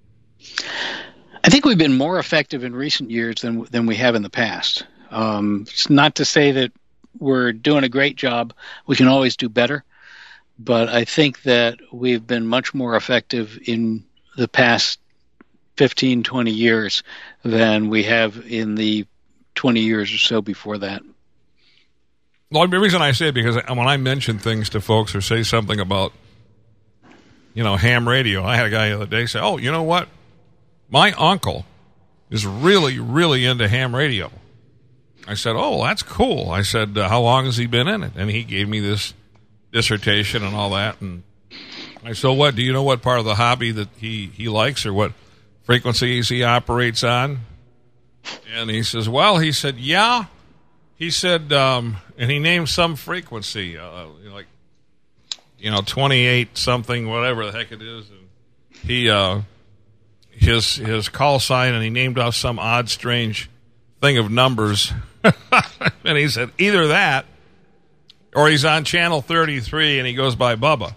I think we've been more effective in recent years than than we have in the past. Um, it's not to say that we're doing a great job. We can always do better. But I think that we've been much more effective in the past fifteen, twenty years than we have in the twenty years or so before that. Well, the reason I say it because when I mention things to folks or say something about, you know, ham radio, I had a guy the other day say, oh, you know what? My uncle is really, really into ham radio. I said, oh, that's cool. I said, uh, how long has he been in it? And he gave me this dissertation and all that. And I said, what, do you know what part of the hobby that he, he likes or what frequencies he operates on? And he says, well, he said, yeah. He said, um, and he named some frequency, uh, like, you know, twenty-eight something, whatever the heck it is. And he, uh, his, his call sign, and he named off some odd, strange thing of numbers. And he said, either that, or he's on channel thirty-three and he goes by Bubba.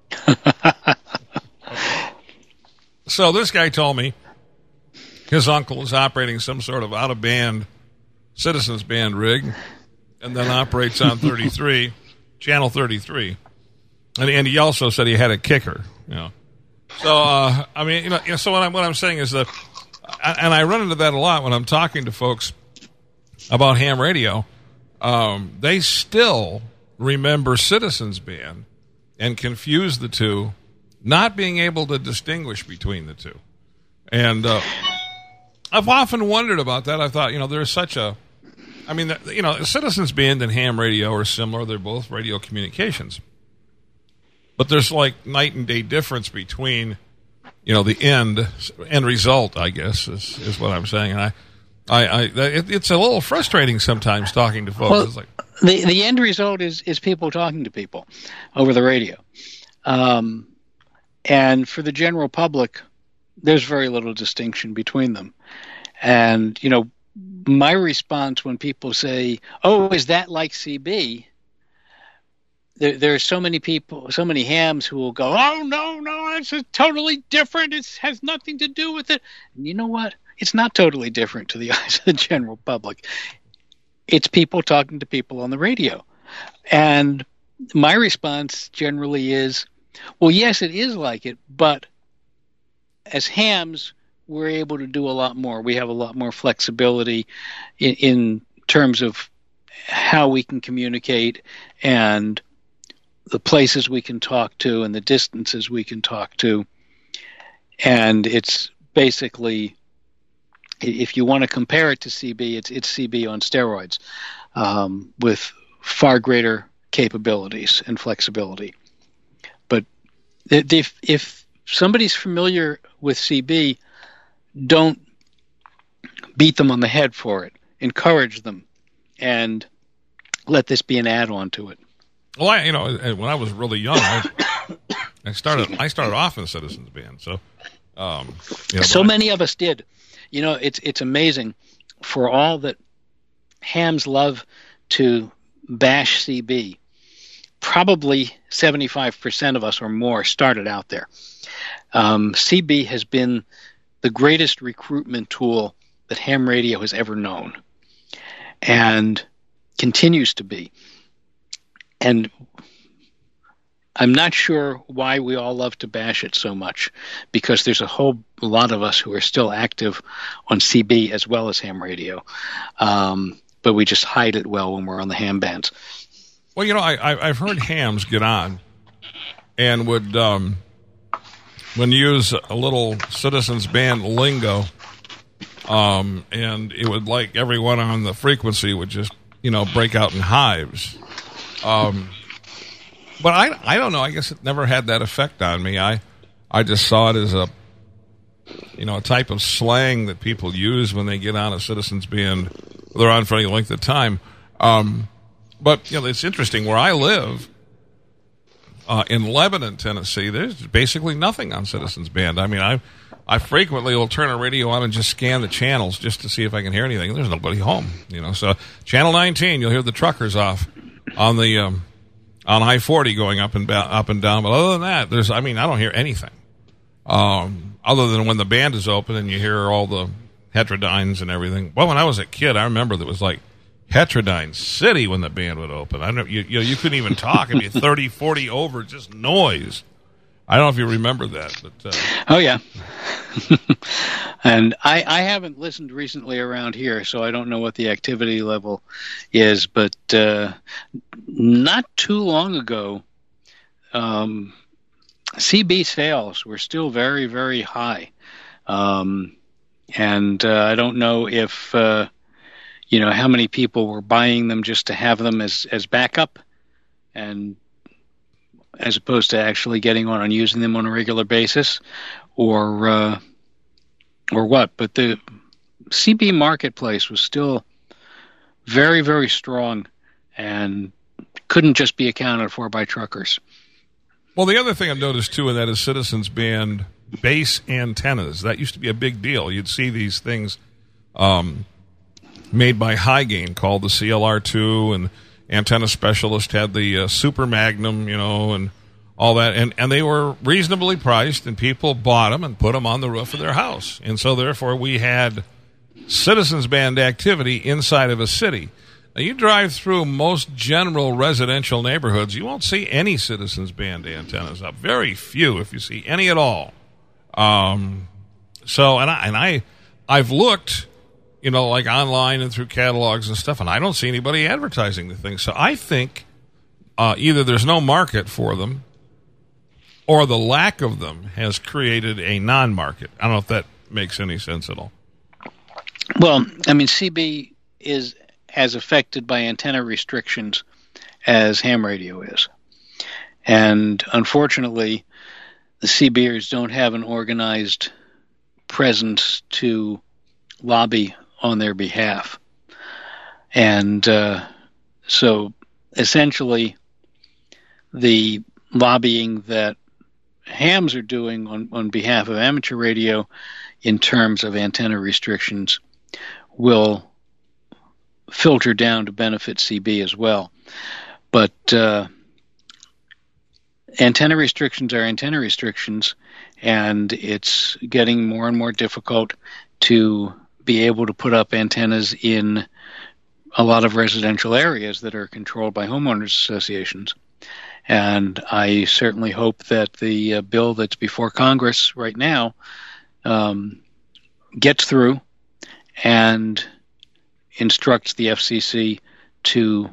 So this guy told me his uncle is operating some sort of out-of-band Citizens Band rig and then operates on thirty-three, channel thirty-three. And, and he also said he had a kicker, you know. So, uh, I mean, you know, you know, so what I'm, what I'm saying is that, and I run into that a lot when I'm talking to folks about ham radio, um, they still remember Citizens Band and confuse the two, not being able to distinguish between the two. And uh, I've often wondered about that. I thought, you know, there's such a, I mean, you know, Citizens Band and ham radio are similar. They're both radio communications. But there's like night and day difference between, you know, the end end result, I guess, is, is what I'm saying. And I, I, I it, it's a little frustrating sometimes talking to folks. Well, it's like, the the end result is is people talking to people over the radio, um, and for the general public, there's very little distinction between them. And you know, my response when people say, "Oh, is that like C B?" There, there are so many people, so many hams who will go, "Oh no, no, it's totally different. It has nothing to do with it." And you know what? It's not totally different to the eyes of the general public. It's people talking to people on the radio. And my response generally is, well, yes, it is like it, but as hams, we're able to do a lot more. We have a lot more flexibility in, in terms of how we can communicate and the places we can talk to and the distances we can talk to. And it's basically, if you want to compare it to C B, it's it's C B on steroids, um, with far greater capabilities and flexibility. But if if somebody's familiar with C B, don't beat them on the head for it. Encourage them, and let this be an add-on to it. Well, I, you know, when I was really young, I, I started I started off in Citizens Band, so um, you know, so I, many of us did. You know, it's it's amazing for all that hams love to bash C B. Probably seventy-five percent of us or more started out there. Um, C B has been the greatest recruitment tool that ham radio has ever known, and continues to be. And I'm not sure why we all love to bash it so much, because there's a whole lot of us who are still active on C B as well as ham radio, um, but we just hide it well when we're on the ham bands. Well, you know, I, I, I've heard hams get on and would um, when use a little Citizens Band lingo, um, and it would, like, everyone on the frequency would just, you know, break out in hives. Um, but I, I don't know. I guess it never had that effect on me. I, I just saw it as a, you know, a type of slang that people use when they get on a Citizens Band. They're on for any length of time. Um, but you know, it's interesting where I live, uh, in Lebanon, Tennessee. There's basically nothing on Citizens Band. I mean, I, I frequently will turn a radio on and just scan the channels just to see if I can hear anything. There's nobody home, you know. So channel nineteen, you'll hear the truckers off on the um, on I forty going up and ba- up and down. But other than that, there's I mean I don't hear anything, um, other than when the band is open and you hear all the heterodynes and everything. Well, when I was a kid, I remember there was like Heterodyne City when the band would open. I don't you you, know, you couldn't even talk. It'd be thirty, forty over, just noise. I don't know if you remember that, but uh, oh yeah. And I, I haven't listened recently around here, so I don't know what the activity level is. But uh, not too long ago, um, C B sales were still very, very high. Um, and uh, I don't know if, uh, you know, how many people were buying them just to have them as, as backup, and as opposed to actually getting on and using them on a regular basis, or uh, or what. But the C B marketplace was still very, very strong and couldn't just be accounted for by truckers. Well, the other thing I've noticed, too, and that is Citizens Band base antennas. That used to be a big deal. You'd see these things um, made by High Gain called the C L R two, and Antenna Specialist had the uh, Super Magnum, you know, and all that. And, and they were reasonably priced, and people bought them and put them on the roof of their house. And so, therefore, we had Citizens Band activity inside of a city. Now, you drive through most general residential neighborhoods, you won't see any Citizens Band antennas up. Very few, if you see any at all. Um, so, and I, and I, I've looked, you know, like online and through catalogs and stuff, and I don't see anybody advertising the thing. So I think uh, either there's no market for them, or the lack of them has created a non-market. I don't know if that makes any sense at all. Well, I mean, C B is as affected by antenna restrictions as ham radio is. And unfortunately, the C Bers don't have an organized presence to lobby on their behalf. And uh, so essentially the lobbying that hams are doing on, on behalf of amateur radio in terms of antenna restrictions will filter down to benefit C B as well. But uh, antenna restrictions are antenna restrictions, and it's getting more and more difficult to be able to put up antennas in a lot of residential areas that are controlled by homeowners associations. And I certainly hope that the uh, bill that's before Congress right now um, gets through and instructs the F C C to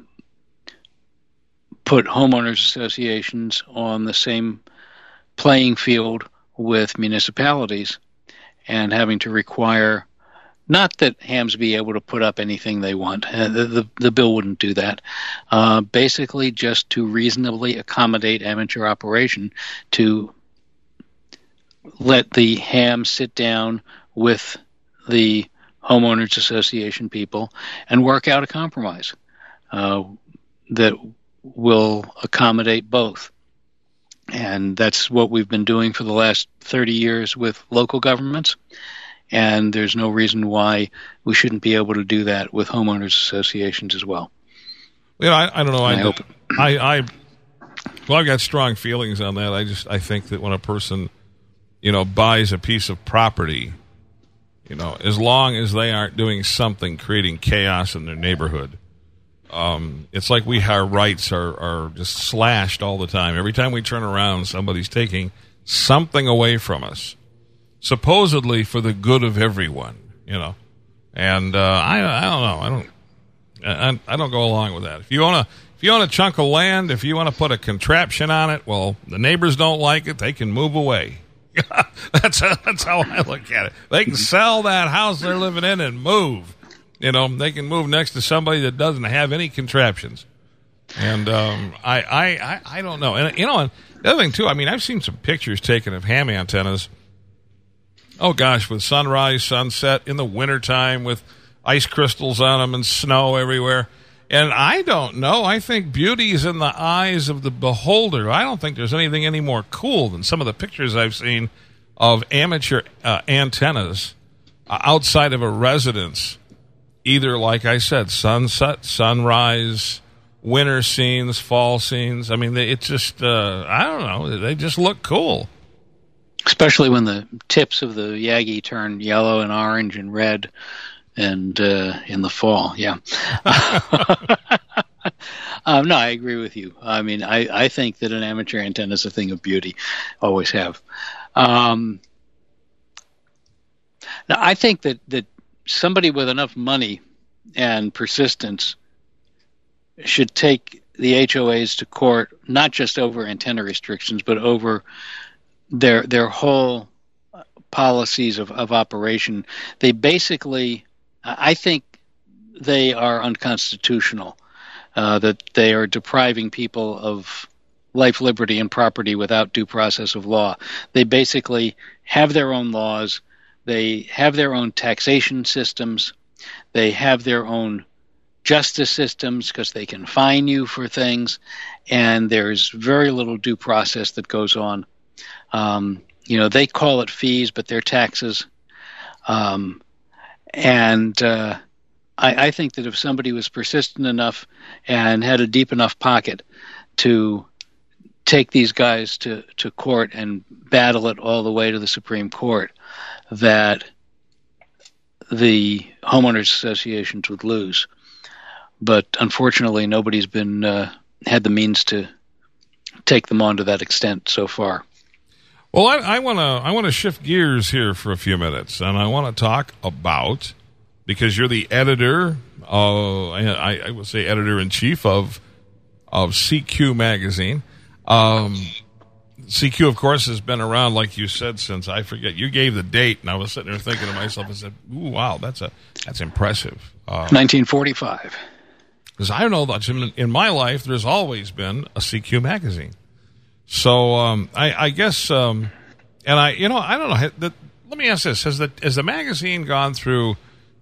put homeowners associations on the same playing field with municipalities, and having to require not that hams be able to put up anything they want. Uh, the, the, the bill wouldn't do that. Uh, basically, just to reasonably accommodate amateur operation, to let the ham sit down with the homeowners association people and work out a compromise uh, that will accommodate both. And that's what we've been doing for the last thirty years with local governments. And there's no reason why we shouldn't be able to do that with homeowners associations as well. You know, I, I don't know. I, I hope. I, I, well, I've got strong feelings on that. I just, I think that when a person, you know, buys a piece of property, you know, as long as they aren't doing something creating chaos in their neighborhood, um, it's like we, our rights are, are just slashed all the time. Every time we turn around, somebody's taking something away from us, supposedly for the good of everyone, you know. And uh, I, I don't know. I don't. I, I don't go along with that. If you own a, if you own a chunk of land, if you want to put a contraption on it, well, the neighbors don't like it, they can move away. that's a, that's how I look at it. They can sell that house they're living in and move. You know, they can move next to somebody that doesn't have any contraptions. And um, I, I, I, I don't know. And you know, and the other thing too. I mean, I've seen some pictures taken of ham antennas. Oh gosh, with sunrise, sunset in the wintertime with ice crystals on them and snow everywhere. And I don't know. I think beauty is in the eyes of the beholder. I don't think there's anything any more cool than some of the pictures I've seen of amateur uh, antennas uh, outside of a residence. Either, like I said, sunset, sunrise, winter scenes, fall scenes. I mean, they, it's just, uh, I don't know, they just look cool. Especially when the tips of the Yagi turn yellow and orange and red and uh, in the fall, yeah. um, no, I agree with you. I mean, I, I think that an amateur antenna is a thing of beauty. Always have. Um, now, I think that, that somebody with enough money and persistence should take the H O As to court, not just over antenna restrictions, but over their their whole policies of, of operation. They basically, I think they are unconstitutional, uh, that they are depriving people of life, liberty, and property without due process of law. They basically have their own laws. They have their own taxation systems. They have their own justice systems because they can fine you for things, and there's very little due process that goes on. Um, you know, they call it fees, but they're taxes. Um, and uh, I, I think that if somebody was persistent enough and had a deep enough pocket to take these guys to, to court and battle it all the way to the Supreme Court, that the homeowners associations would lose. But unfortunately, nobody's been uh, had the means to take them on to that extent so far. Well, I want to I want to shift gears here for a few minutes, and I want to talk about, because you're the editor, uh, I, I would say editor in chief of of C Q magazine. Um, C Q, of course, has been around, like you said, since I forget. You gave the date, and I was sitting there thinking to myself, I said, "Ooh, wow, that's a that's impressive." Uh, nineteen forty-five. Because I know that in, in my life, there's always been a C Q magazine. So um, I, I guess, um, and I, you know, I don't know. The, let me ask this: Has the has the magazine gone through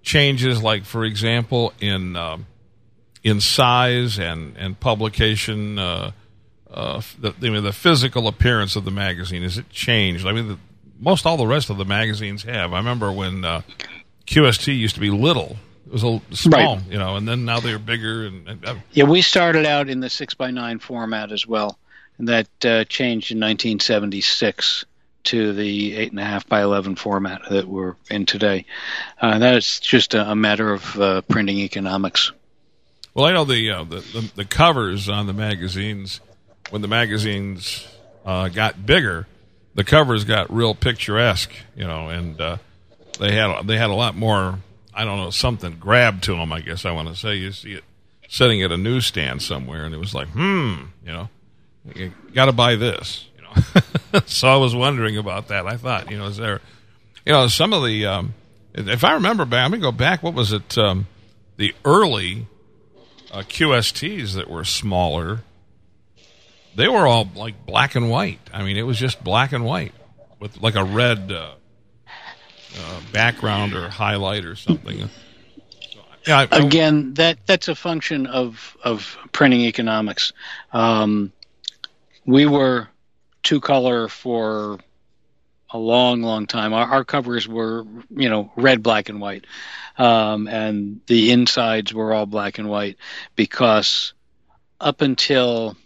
changes, like, for example, in um, in size and, and publication, uh, uh, the, I mean, the physical appearance of the magazine, has it changed? I mean, the, most all the rest of the magazines have. I remember when uh, Q S T used to be little. It was a small, right. you know, and then now they're bigger. And, and uh, Yeah, we started out in the six by nine format as well, and that uh, changed in nineteen seventy-six to the eight and a half by eleven format that we're in today. Uh, that is just a, a matter of uh, printing economics. Well, I know the, uh, the, the the covers on the magazines, when the magazines uh, got bigger, the covers got real picturesque, you know, and uh, they had they had a lot more, I don't know, something grabbed to them, I guess I want to say. You see it sitting at a newsstand somewhere, and it was like, hmm, you know, you got to buy this. So I was wondering about that. I thought, you know, is there, you know, some of the, um, if I remember back, I'm going to go back, what was it, um, the early uh, Q S Ts that were smaller, they were all like black and white. I mean, it was just black and white with like a red uh, uh, background or highlight or something. So, yeah, I, I, Again, that that's a function of, of printing economics. Um, we were two color for a long, long time. Our, our covers were, you know, red, black, and white. Um, and the insides were all black and white because up until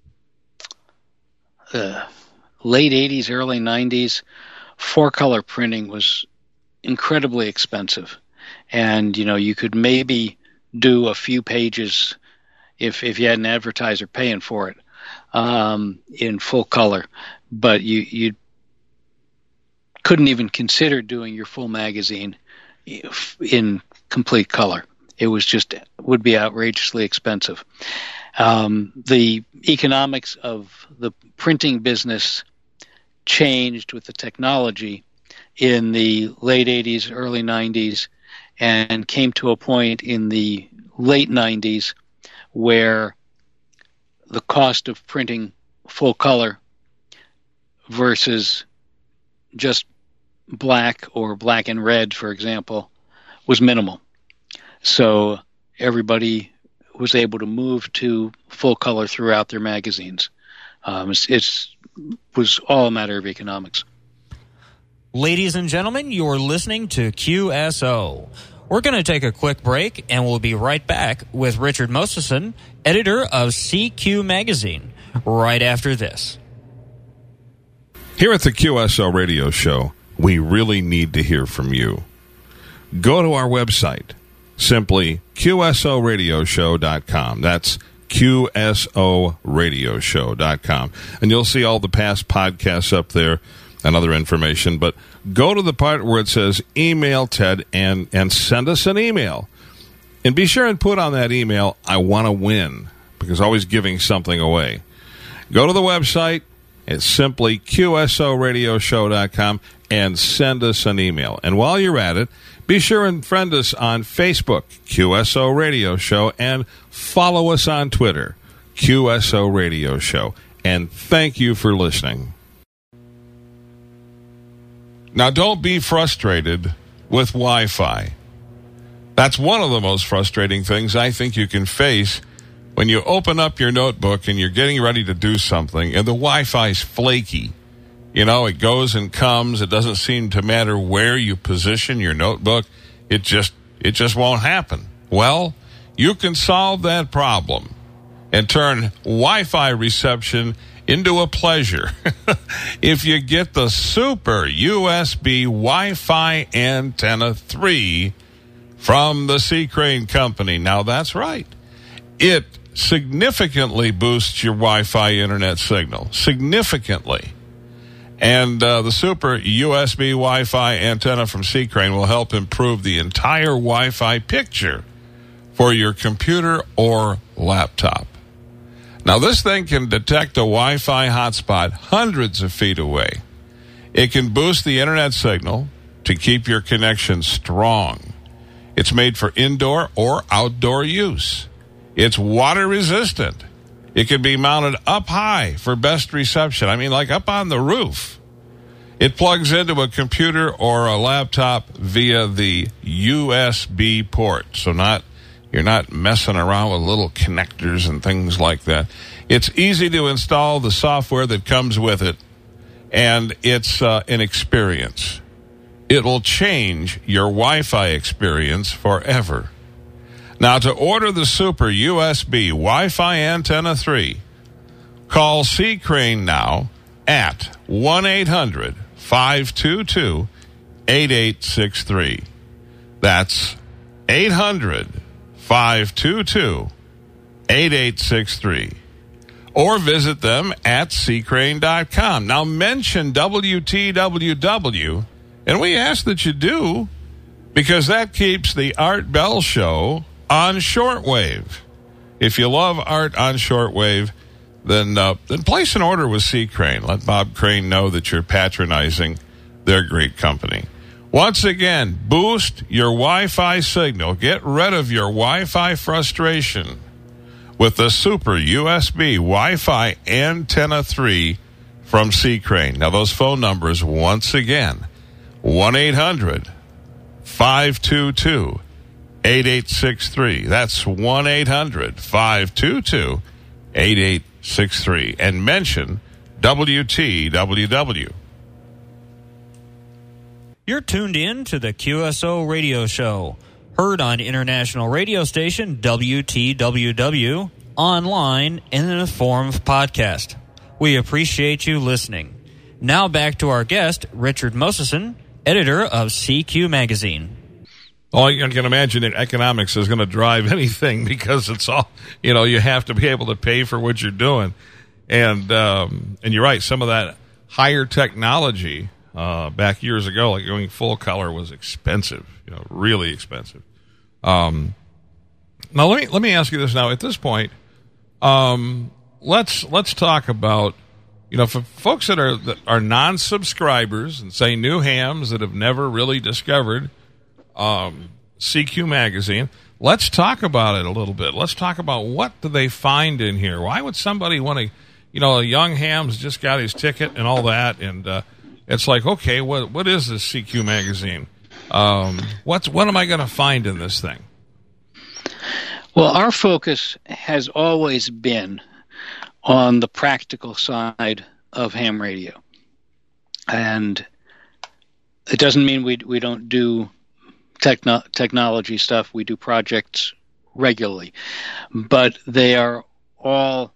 the late eighties, early nineties, four-color printing was incredibly expensive. And, you know, you could maybe do a few pages if, if you had an advertiser paying for it. Um, in full color, but you you couldn't even consider doing your full magazine in complete color. It was just would be outrageously expensive. Um, the economics of the printing business changed with the technology in the late eighties, early nineties, and came to a point in the late nineties where the cost of printing full color versus just black or black and red, for example, was minimal. So everybody was able to move to full color throughout their magazines. Um, it's, it's was all a matter of economics. Ladies and gentlemen, you're listening to Q S O. We're going to take a quick break, and we'll be right back with Richard Mostison, editor of C Q Magazine, right after this. Here at the Q S O Radio Show, we really need to hear from you. Go to our website, simply Q S O radio show dot com. That's Q S O radio show dot com. And you'll see all the past podcasts up there and other information, but go to the part where it says email Ted and, and send us an email. And be sure and put on that email, I want to win, because always giving something away. Go to the website, it's simply Q S O radio show dot com, and send us an email. And while you're at it, be sure and friend us on Facebook, Q S O Radio Show, and follow us on Twitter, Q S O Radio Show. And thank you for listening. Now, don't be frustrated with Wi-Fi. That's one of the most frustrating things I think you can face when you open up your notebook and you're getting ready to do something and the Wi-Fi's flaky. You know, it goes and comes. It doesn't seem to matter where you position your notebook. It just, it just won't happen. Well, you can solve that problem and turn Wi-Fi reception into a pleasure if you get the Super U S B Wi-Fi Antenna three from the C-Crane Company. Now, that's right. It significantly boosts your Wi-Fi internet signal. Significantly. And uh, the Super U S B Wi-Fi Antenna from C-Crane will help improve the entire Wi-Fi picture for your computer or laptop. Now, this thing can detect a Wi-Fi hotspot hundreds of feet away. It can boost the internet signal to keep your connection strong. It's made for indoor or outdoor use. It's water resistant. It can be mounted up high for best reception. I mean, like up on the roof. It plugs into a computer or a laptop via the U S B port. So not you're not messing around with little connectors and things like that. It's easy to install the software that comes with it, and it's uh, an experience. It will change your Wi-Fi experience forever. Now, to order the Super U S B Wi-Fi Antenna three, call C. Crane now at one eight hundred five two two eight eight six three. That's eight hundred five two two eight eight six three. Or visit them at c crane dot com. Now mention W T W W, and we ask that you do, because that keeps the Art Bell Show on shortwave. If you love art on shortwave, then uh, then place an order with C. Crane. Let Bob Crane know that you're patronizing their great company. Once again, boost your Wi-Fi signal. Get rid of your Wi-Fi frustration with the Super U S B Wi-Fi Antenna three from C. Crane. Now, those phone numbers, once again, one eight hundred five two two eight eight six three. That's one eight hundred five two two eight eight six three. And mention W T W W. You're tuned in to the Q S O Radio Show, heard on international radio station W T W W, online, and in the form of podcast. We appreciate you listening. Now back to our guest, Richard Mosison, editor of C Q Magazine. Well, you can imagine that economics is going to drive anything, because it's all, you know, you have to be able to pay for what you're doing. And um, and you're right, some of that higher technology uh, back years ago, like going full color, was expensive, you know, really expensive. Um, now, let me let me ask you this now. At this point, um, let's let's talk about, you know, for folks that are that are non-subscribers and say new hams that have never really discovered Um, C Q Magazine. Let's talk about it a little bit. Let's talk about what do they find in here. Why would somebody want to, you know, a young ham's just got his ticket and all that, and uh, it's like, okay, what what is this C Q Magazine? Um, what's what am I going to find in this thing? Well, our focus has always been on the practical side of ham radio, and it doesn't mean we we don't do Techno- technology stuff. We do projects regularly, but they are all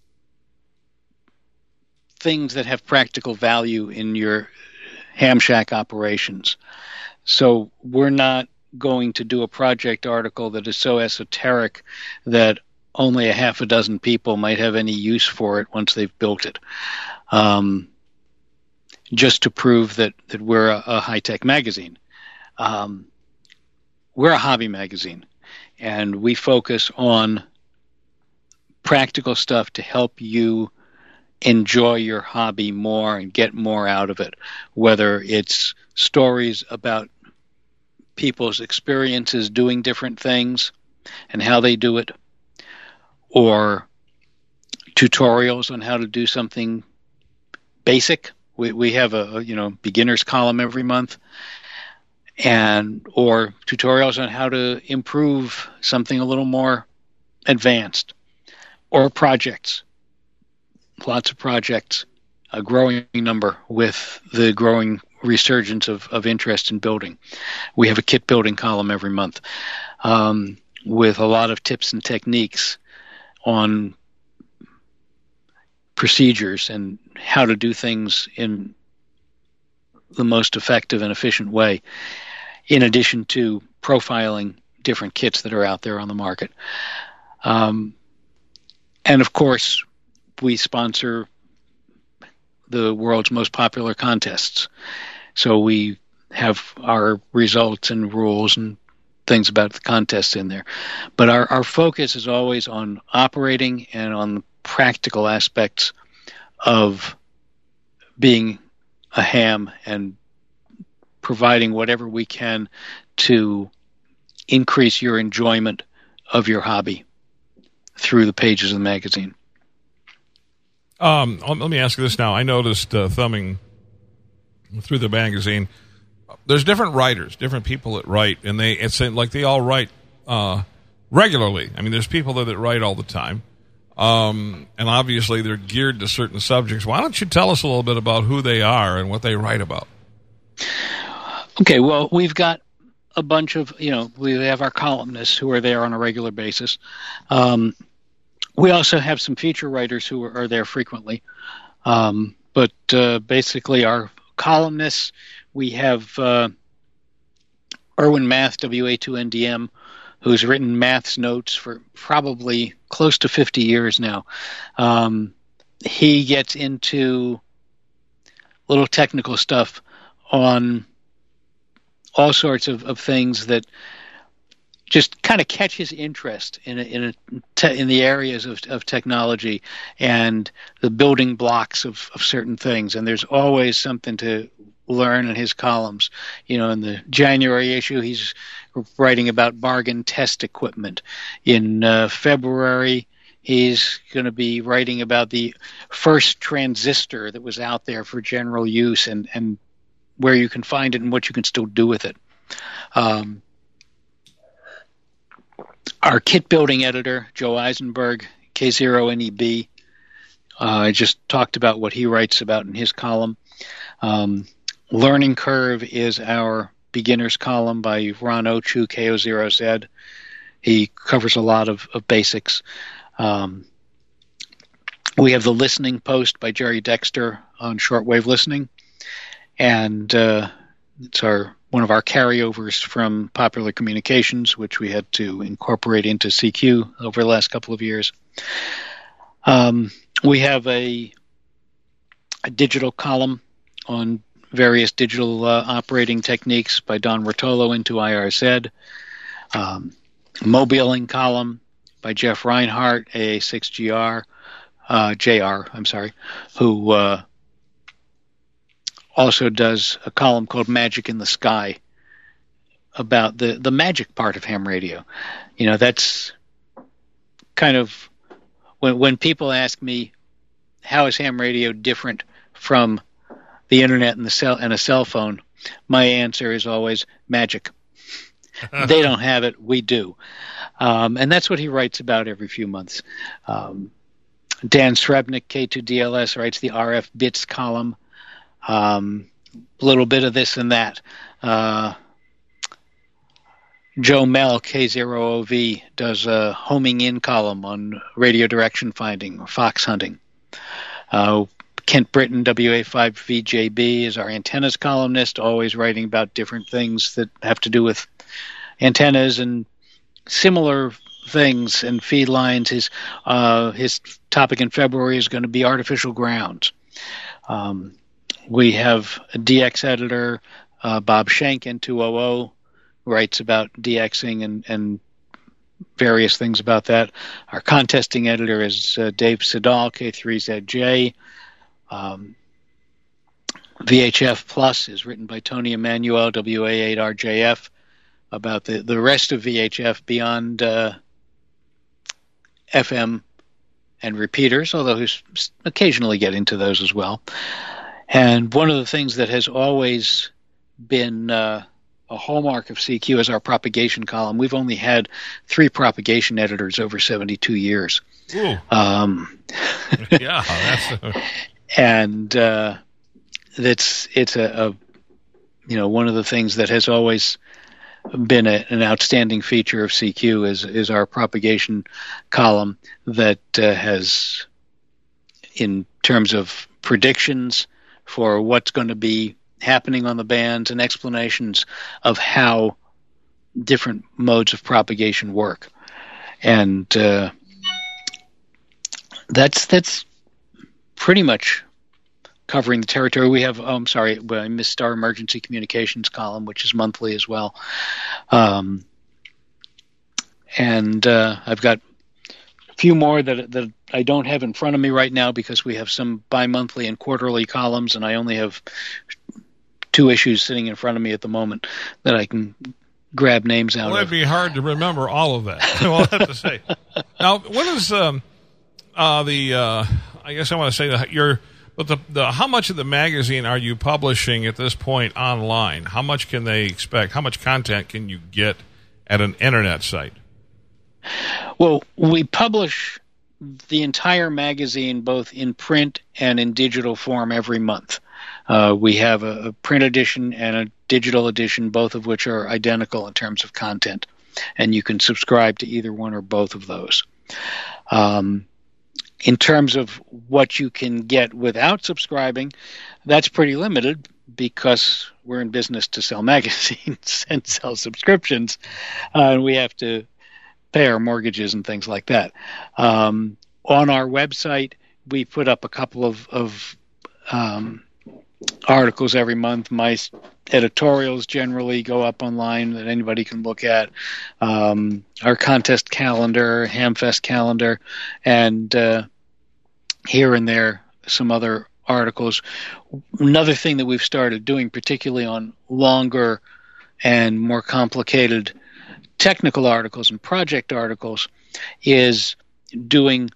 things that have practical value in your ham shack operations. So we're not going to do a project article that is so esoteric that only a half a dozen people might have any use for it once they've built it, um, just to prove that, that we're a, a high-tech magazine. Um, We're a hobby magazine, and we focus on practical stuff to help you enjoy your hobby more and get more out of it, whether it's stories about people's experiences doing different things and how they do it, or tutorials on how to do something basic. We, we have a, you know, beginner's column every month, and or tutorials on how to improve something a little more advanced, or projects. Lots of projects, a growing number with the growing resurgence of, of interest in building. We have a kit building column every month um, with a lot of tips and techniques on procedures and how to do things in the most effective and efficient way, in addition to profiling different kits that are out there on the market. Um, and of course, we sponsor the world's most popular contests. So we have our results and rules and things about the contests in there. But our, our focus is always on operating and on the practical aspects of being a ham and providing whatever we can to increase your enjoyment of your hobby through the pages of the magazine. Um, let me ask you this now. I noticed uh, thumbing through the magazine. There's different writers, different people that write, and they it's like they all write uh, regularly. I mean, there's people that, that write all the time, um, and obviously they're geared to certain subjects. Why don't you tell us a little bit about who they are and what they write about? Okay, well, we've got a bunch of, you know, we have our columnists who are there on a regular basis. Um, we also have some feature writers who are, are there frequently. Um, but uh, basically our columnists, we have uh, Erwin Math, W A two N D M, who's written Math's notes for probably close to fifty years now. Um, he gets into little technical stuff on all sorts of, of things that just kind of catch his interest in a, in a te- in the areas of, of technology and the building blocks of, of certain things. And there's always something to learn in his columns. You know, in the January issue, he's writing about bargain test equipment. In uh, February, he's going to be writing about the first transistor that was out there for general use and, and where you can find it and what you can still do with it. Um, our kit building editor, Joe Eisenberg, K zero N E B, uh, I just talked about what he writes about in his column. Um, Learning Curve is our beginner's column by Ron Ochu, K O zero Z. He covers a lot of, of basics. Um, we have the Listening Post by Jerry Dexter on shortwave listening. And uh, it's our one of our carryovers from Popular Communications, which we had to incorporate into C Q over the last couple of years. Um, we have a, a digital column on various digital uh, operating techniques by Don Rotolo into I R Z. Um, mobiling column by Jeff Reinhardt, A A six G R, uh, J R, I'm sorry, who uh, also does a column called Magic in the Sky about the, the magic part of ham radio. You know, that's kind of when when people ask me, how is ham radio different from the internet and the cell and a cell phone, my answer is always magic. They don't have it, we do. Um, and that's what he writes about every few months. Um, Dan Srebnick, K two D L S, writes the R F Bits column. A um, little bit of this and that. Uh, Joe Mell, K zero O V, does a homing in column on radio direction finding or fox hunting. Uh, Kent Britton, W A five V J B, is our antennas columnist, always writing about different things that have to do with antennas and similar things and feed lines. His uh, his topic in February is going to be artificial grounds. Um, we have a D X editor, uh, Bob Schenk, N two O O, writes about DXing and, and various things about that. Our contesting editor is uh, Dave Siddall, K three Z J. Um, V H F Plus is written by Tony Emanuel, W A eight R J F, about the, the rest of V H F beyond uh, F M and repeaters, although he's occasionally get into those as well. And one of the things that has always been uh, a hallmark of C Q is our propagation column. We've only had three propagation editors over seventy-two years. Ooh. Um, yeah, that's a... and uh, that's it's a, a you know one of the things that has always been a, an outstanding feature of C Q is is our propagation column that uh, has, in terms of predictions for what's going to be happening on the bands and explanations of how different modes of propagation work, and uh, that's that's pretty much covering the territory. We have, oh, I'm sorry, I missed our emergency communications column, which is monthly as well. Um, and uh, I've got a few more that that I don't have in front of me right now because we have some bi-monthly and quarterly columns, and I only have two issues sitting in front of me at the moment that I can grab names out well, of. It'd be hard to remember all of that, I'll have to say. Now, what is um, uh, the, uh, I guess I want to say that your But the, the how much of the magazine are you publishing at this point online? How much can they expect? How much content can you get at an internet site? Well, we publish the entire magazine both in print and in digital form every month. Uh, we have a, a print edition and a digital edition, both of which are identical in terms of content, and you can subscribe to either one or both of those. Um, in terms of what you can get without subscribing, that's pretty limited because we're in business to sell magazines and sell subscriptions, uh, and we have to pay our mortgages and things like that. Um, on our website, we put up a couple of, of um, articles every month. My editorials generally go up online that anybody can look at. Um, our contest calendar, Hamfest calendar, and uh, here and there some other articles. Another thing that we've started doing, particularly on longer and more complicated technical articles and project articles, is doing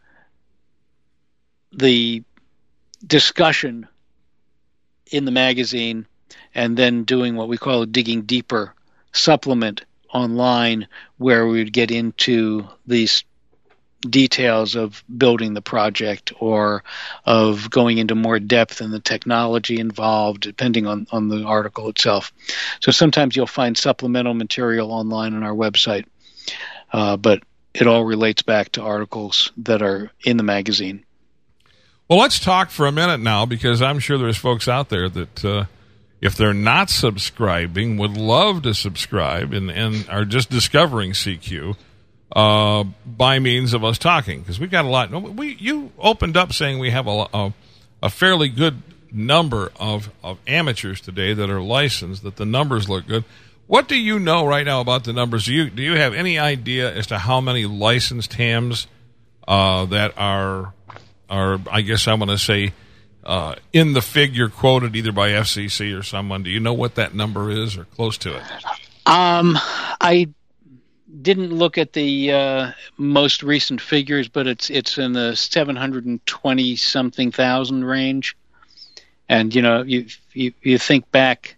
the discussion in the magazine and then doing what we call a digging deeper supplement online, where we would get into these details of building the project or of going into more depth in the technology involved, depending on, on the article itself. So sometimes you'll find supplemental material online on our website, uh, but it all relates back to articles that are in the magazine. Well, let's talk for a minute now, because I'm sure there's folks out there that uh, if they're not subscribing, would love to subscribe and, and are just discovering C Q uh, by means of us talking, because we've got a lot. We you opened up saying we have a, a, a fairly good number of, of amateurs today that are licensed, that the numbers look good. What do you know right now about the numbers? Do you, do you have any idea as to how many licensed hams uh, that are, are, I guess I'm going to say, uh, in the figure quoted either by F C C or someone? Do you know what that number is or close to it? Um, I didn't look at the uh, most recent figures, but it's it's in the seven hundred twenty something thousand range. And you know, you you, you think back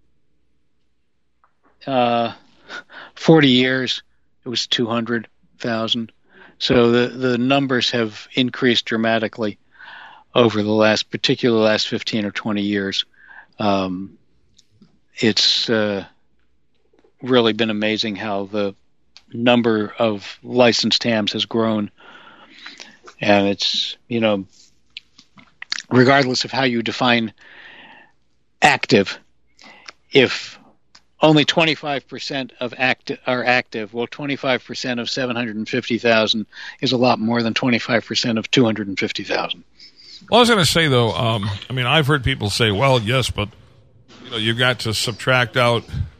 uh, forty years, it was two hundred thousand. So the the numbers have increased dramatically over the last, particularly the last fifteen or twenty years. Um, it's uh, really been amazing how the number of licensed hams has grown. And it's, you know, regardless of how you define active, if only twenty-five percent of acti- are active, well, twenty-five percent of seven hundred fifty thousand is a lot more than twenty-five percent of two hundred fifty thousand. Well, I was going to say, though, um, I mean, I've heard people say, well, yes, but you know, you've got to subtract out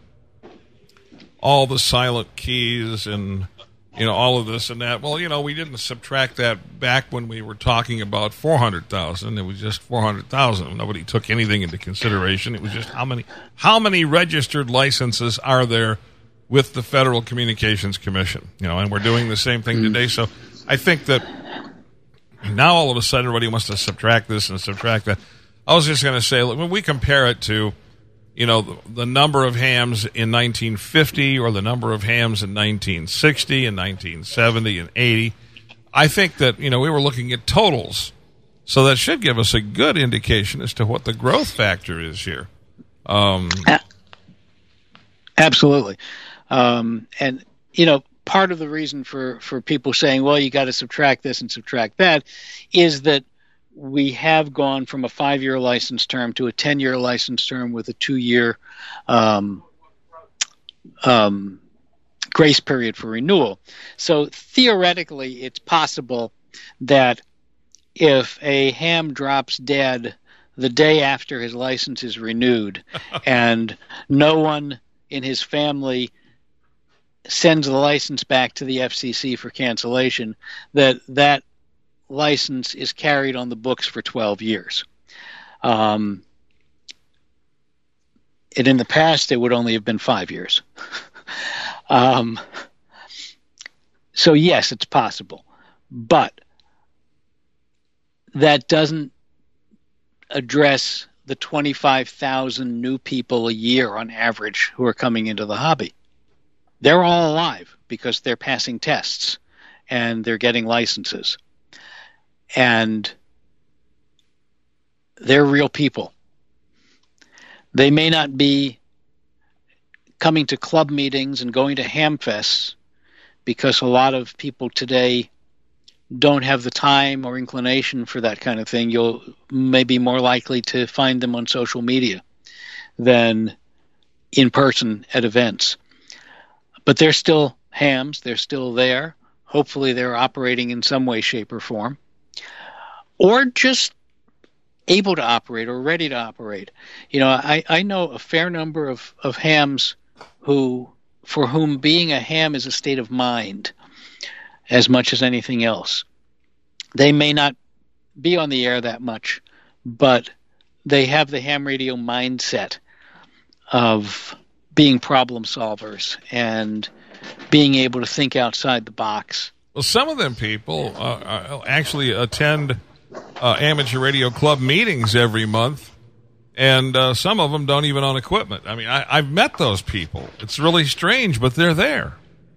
all the silent keys and, you know, all of this and that. Well, you know, we didn't subtract that back when we were talking about four hundred thousand. It was just four hundred thousand. Nobody took anything into consideration. It was just how many how many registered licenses are there with the Federal Communications Commission? You know, and we're doing the same thing today. So I think that now all of a sudden everybody wants to subtract this and subtract that. I was just going to say, when we compare it to, you know, the, the number of hams in nineteen fifty or the number of hams in nineteen sixty and nineteen seventy and eighty, I think that, you know, we were looking at totals. So that should give us a good indication as to what the growth factor is here. Um, Absolutely. Um, and, you know, part of the reason for, for people saying, well, you got to subtract this and subtract that, is that we have gone from a five-year license term to a ten-year license term with a two-year um, um, grace period for renewal. So theoretically, it's possible that if a ham drops dead the day after his license is renewed and no one in his family sends the license back to the F C C for cancellation, that that license is carried on the books for twelve years. Um, and in the past, it would only have been five years. um, so yes, it's possible. But that doesn't address the twenty-five thousand new people a year on average who are coming into the hobby. They're all alive because they're passing tests and they're getting licenses. And they're real people. They may not be coming to club meetings and going to hamfests because a lot of people today don't have the time or inclination for that kind of thing. You'll may be more likely to find them on social media than in person at events. But they're still hams. They're still there. Hopefully they're operating in some way, shape, or form. Or just able to operate or ready to operate. You know, I, I know a fair number of, of hams who, for whom being a ham is a state of mind as much as anything else. They may not be on the air that much, but they have the ham radio mindset of being problem solvers and being able to think outside the box. Well, some of them people uh, actually attend uh, amateur radio club meetings every month, and uh, some of them don't even own equipment. I mean, I, I've met those people. It's really strange, but they're there.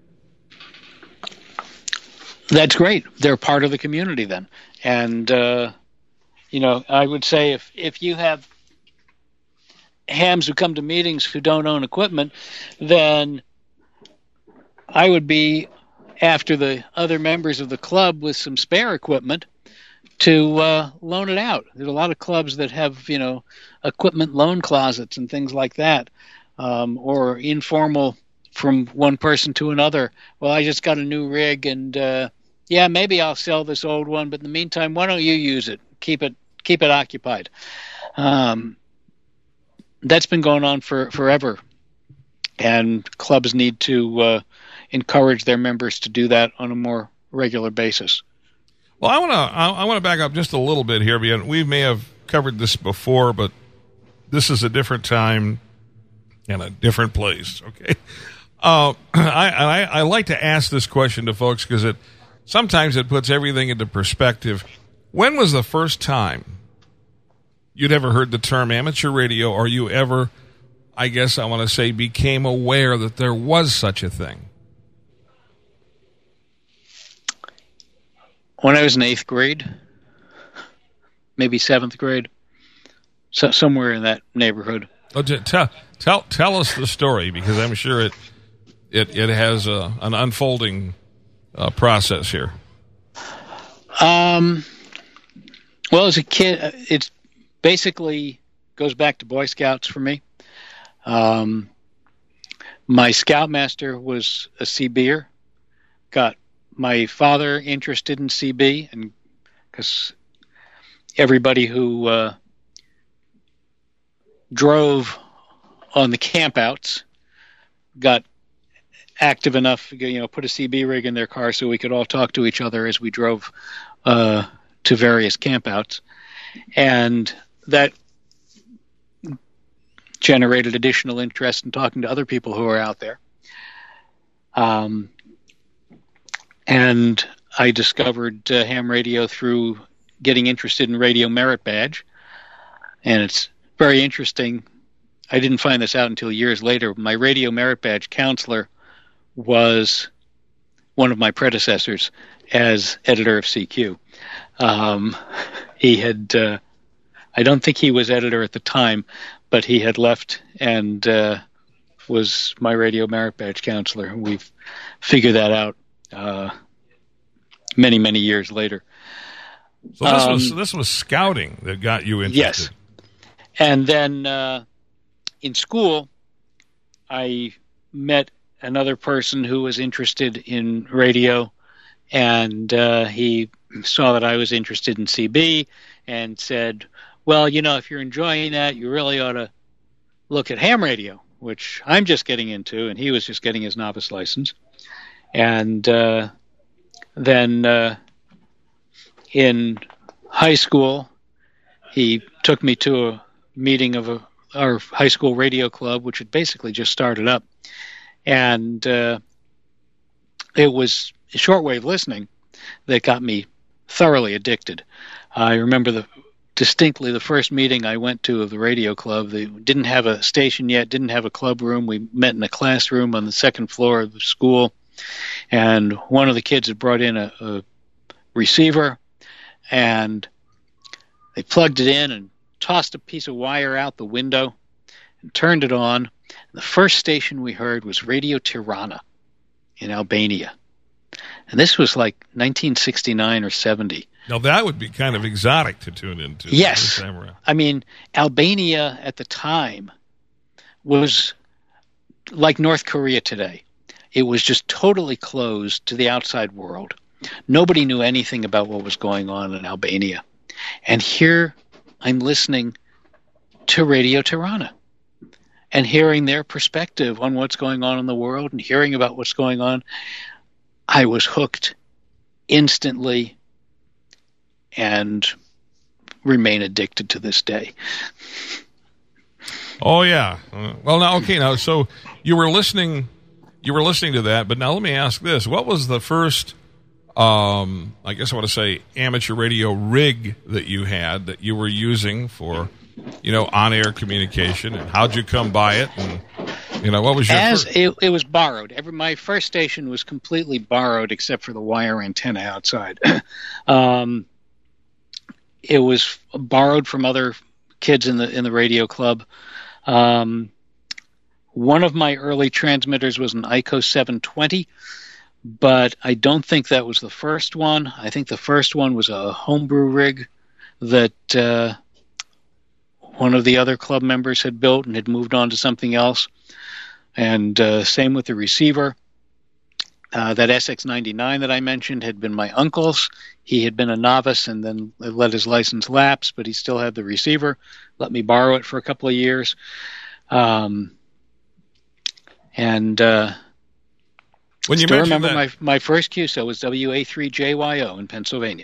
That's great. They're part of the community then. And, uh, you know, I would say if, if you have hams who come to meetings who don't own equipment, then I would be after the other members of the club with some spare equipment to uh, loan it out. There's a lot of clubs that have, you know, equipment loan closets and things like that, um, or informal from one person to another. Well, I just got a new rig and, uh, yeah, maybe I'll sell this old one, but in the meantime, why don't you use it? Keep it keep it occupied. Um, that's been going on for forever, and clubs need to uh, encourage their members to do that on a more regular basis. Well, I want to I, I want to back up just a little bit here, because we may have covered this before, but this is a different time and a different place. Okay, uh, I, I I like to ask this question to folks because it. Sometimes it puts everything into perspective. When was the first time you'd ever heard the term amateur radio, or you ever, I guess I want to say, became aware that there was such a thing? When I was in eighth grade, maybe seventh grade, so somewhere in that neighborhood. Oh, tell tell tell us the story, because I'm sure it it it has a, an unfolding Uh, process here. Um, well, as a kid, it basically goes back to Boy Scouts for me. Um, my Scoutmaster was a C B'er. Got my father interested in C B, and because everybody who uh, drove on the campouts got active enough, you know, put a C B rig in their car so we could all talk to each other as we drove uh, to various campouts. And that generated additional interest in talking to other people who are out there. Um, and I discovered uh, ham radio through getting interested in Radio Merit Badge. And it's very interesting. I didn't find this out until years later. My Radio Merit Badge counselor was one of my predecessors as editor of C Q. Um, he had, uh, I don't think he was editor at the time, but he had left and uh, was my Radio Merit Badge counselor. We've figured that out uh, many, many years later. So this um, was this was scouting that got you interested. Yes. And then uh, in school, I met another person who was interested in radio, and uh, he saw that I was interested in C B and said, well, you know, if you're enjoying that, you really ought to look at ham radio, which I'm just getting into, and he was just getting his novice license. And uh, then uh, in high school, he took me to a meeting of a, our high school radio club, which had basically just started up. And uh, it was shortwave listening that got me thoroughly addicted. I remember the distinctly the first meeting I went to of the radio club. They didn't have a station yet, didn't have a club room. We met in a classroom on the second floor of the school, and one of the kids had brought in a, a receiver, and they plugged it in and tossed a piece of wire out the window and turned it on. The first station we heard was Radio Tirana in Albania. And this was like nineteen sixty-nine or seventy. Now, that would be kind of exotic to tune into. Yes. I mean, Albania at the time was like North Korea today. It was just totally closed to the outside world. Nobody knew anything about what was going on in Albania. And here I'm listening to Radio Tirana and hearing their perspective on what's going on in the world and hearing about what's going on. I was hooked instantly and remain addicted to this day. Oh, yeah. Uh, well, now, okay, now, so you were listening, you were listening to that, but now let me ask this. What was the first, um, I guess I want to say, amateur radio rig that you had that you were using for, you know, on-air communication, and how'd you come by it, and, you know, what was your As first? It, it was borrowed. Every, my first station was completely borrowed except for the wire antenna outside. um, it was borrowed from other kids in the in the radio club. Um, one of my early transmitters was an I C O seven twenty, but I don't think that was the first one. I think the first one was a homebrew rig that uh, one of the other club members had built and had moved on to something else. And uh, same with the receiver. Uh, that S X ninety-nine that I mentioned had been my uncle's. He had been a novice and then let his license lapse, but he still had the receiver. Let me borrow it for a couple of years. Um, and uh, when you still remember that, my my first Q S O was W A three J Y O in Pennsylvania.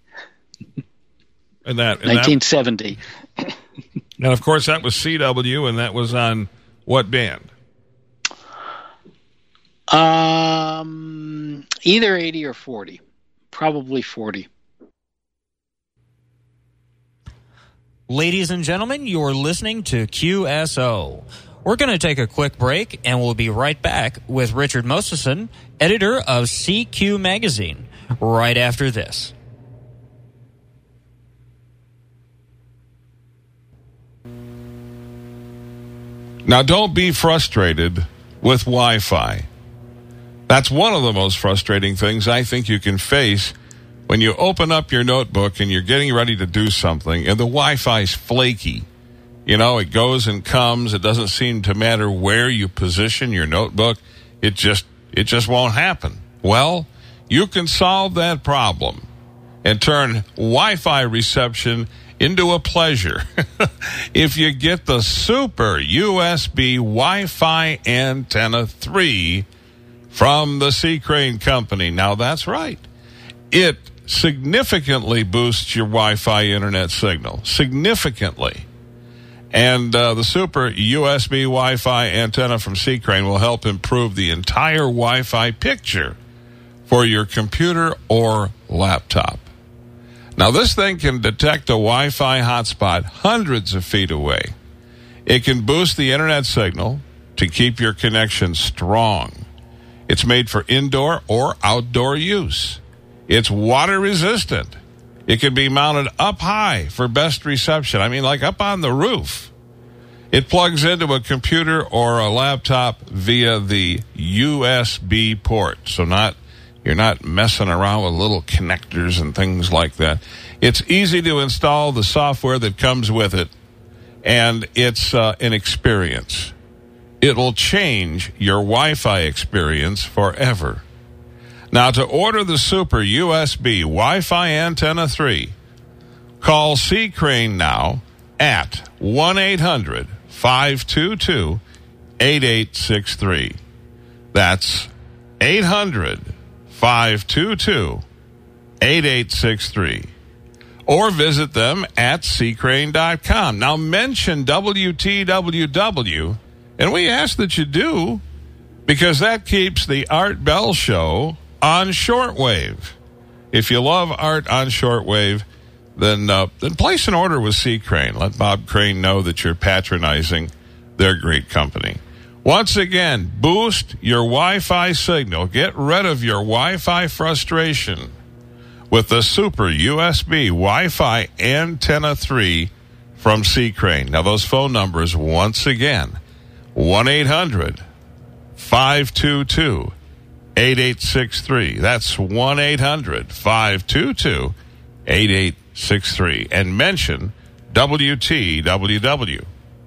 And that and nineteen seventy. That, and of course, that was C W, and that was on what band? Um, either eighty or forty. Probably forty. Ladies and gentlemen, you're listening to Q S O. We're going to take a quick break, and we'll be right back with Richard Mostison, editor of C Q Magazine, right after this. Now, don't be frustrated with Wi-Fi. That's one of the most frustrating things I think you can face when you open up your notebook and you're getting ready to do something and the Wi-Fi's flaky. You know, it goes and comes. It doesn't seem to matter where you position your notebook. It just, it just won't happen. Well, you can solve that problem and turn Wi-Fi reception into a pleasure if you get the Super U S B Wi-Fi Antenna three from the C-Crane Company. Now, that's right. It significantly boosts your Wi-Fi internet signal. Significantly. And uh, the Super U S B Wi-Fi Antenna from C-Crane will help improve the entire Wi-Fi picture for your computer or laptop. Now, this thing can detect a Wi-Fi hotspot hundreds of feet away. It can boost the internet signal to keep your connection strong. It's made for indoor or outdoor use. It's water resistant. It can be mounted up high for best reception. I mean, like up on the roof. It plugs into a computer or a laptop via the U S B port. So not you're not messing around with little connectors and things like that. It's easy to install the software that comes with it, and it's uh, an experience. It will change your Wi-Fi experience forever. Now, to order the Super U S B Wi-Fi Antenna three, call C-Crane now at one eight hundred five two two eight eight six three. That's eight hundred five two two eight eight six three. Or visit them at c crane dot com. Now, mention W T W W, and we ask that you do, because that keeps the Art Bell Show on shortwave. If you love art on shortwave, then uh, then place an order with C. Crane. Let Bob Crane know that you're patronizing their great company. Once again, boost your Wi-Fi signal. Get rid of your Wi-Fi frustration with the Super U S B Wi-Fi Antenna three from C. Crane. Now, those phone numbers, once again, one eight hundred five two two eight eight six three. That's one eight hundred five two two eight eight six three. And mention W T W W.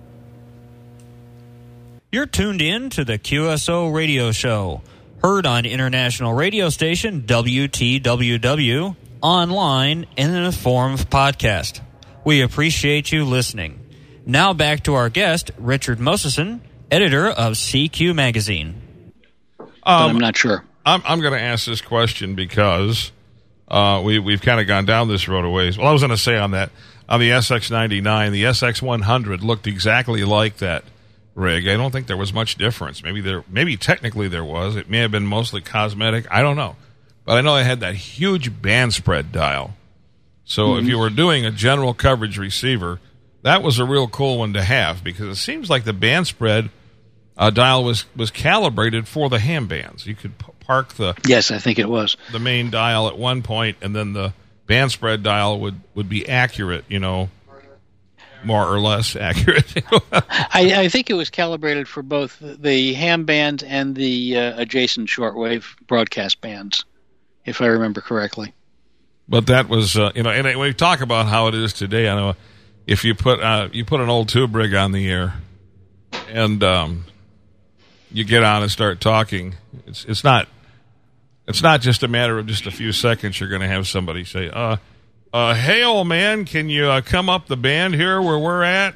You're tuned in to the Q S O Radio Show, heard on international radio station W T W W, online, and in the form of podcast. We appreciate you listening. Now back to our guest, Richard Mosison, editor of C Q Magazine. Um, I'm not sure. I'm, I'm going to ask this question because uh, we, we've kind of gone down this road a ways. Well, I was going to say on that, on the S X ninety-nine, the S X one hundred looked exactly like that rig. I don't think there was much difference. Maybe there, maybe technically there was. It may have been mostly cosmetic. I don't know. But I know I had that huge band spread dial. So mm-hmm. if you were doing a general coverage receiver, that was a real cool one to have, because it seems like the band spread uh, dial was, was calibrated for the ham bands. You could p- park the yes, I think it was the main dial at one point, and then the band spread dial would, would be accurate, you know, more or less accurate. I, I think it was calibrated for both the ham band and the uh, adjacent shortwave broadcast bands, if I remember correctly. But that was, uh, you know, and we talk about how it is today. I know if you put uh, you put an old tube rig on the air, and um, you get on and start talking, it's it's not it's not just a matter of just a few seconds. You're going to have somebody say, uh. Uh, hey, old man, can you uh, come up the band here where we're at?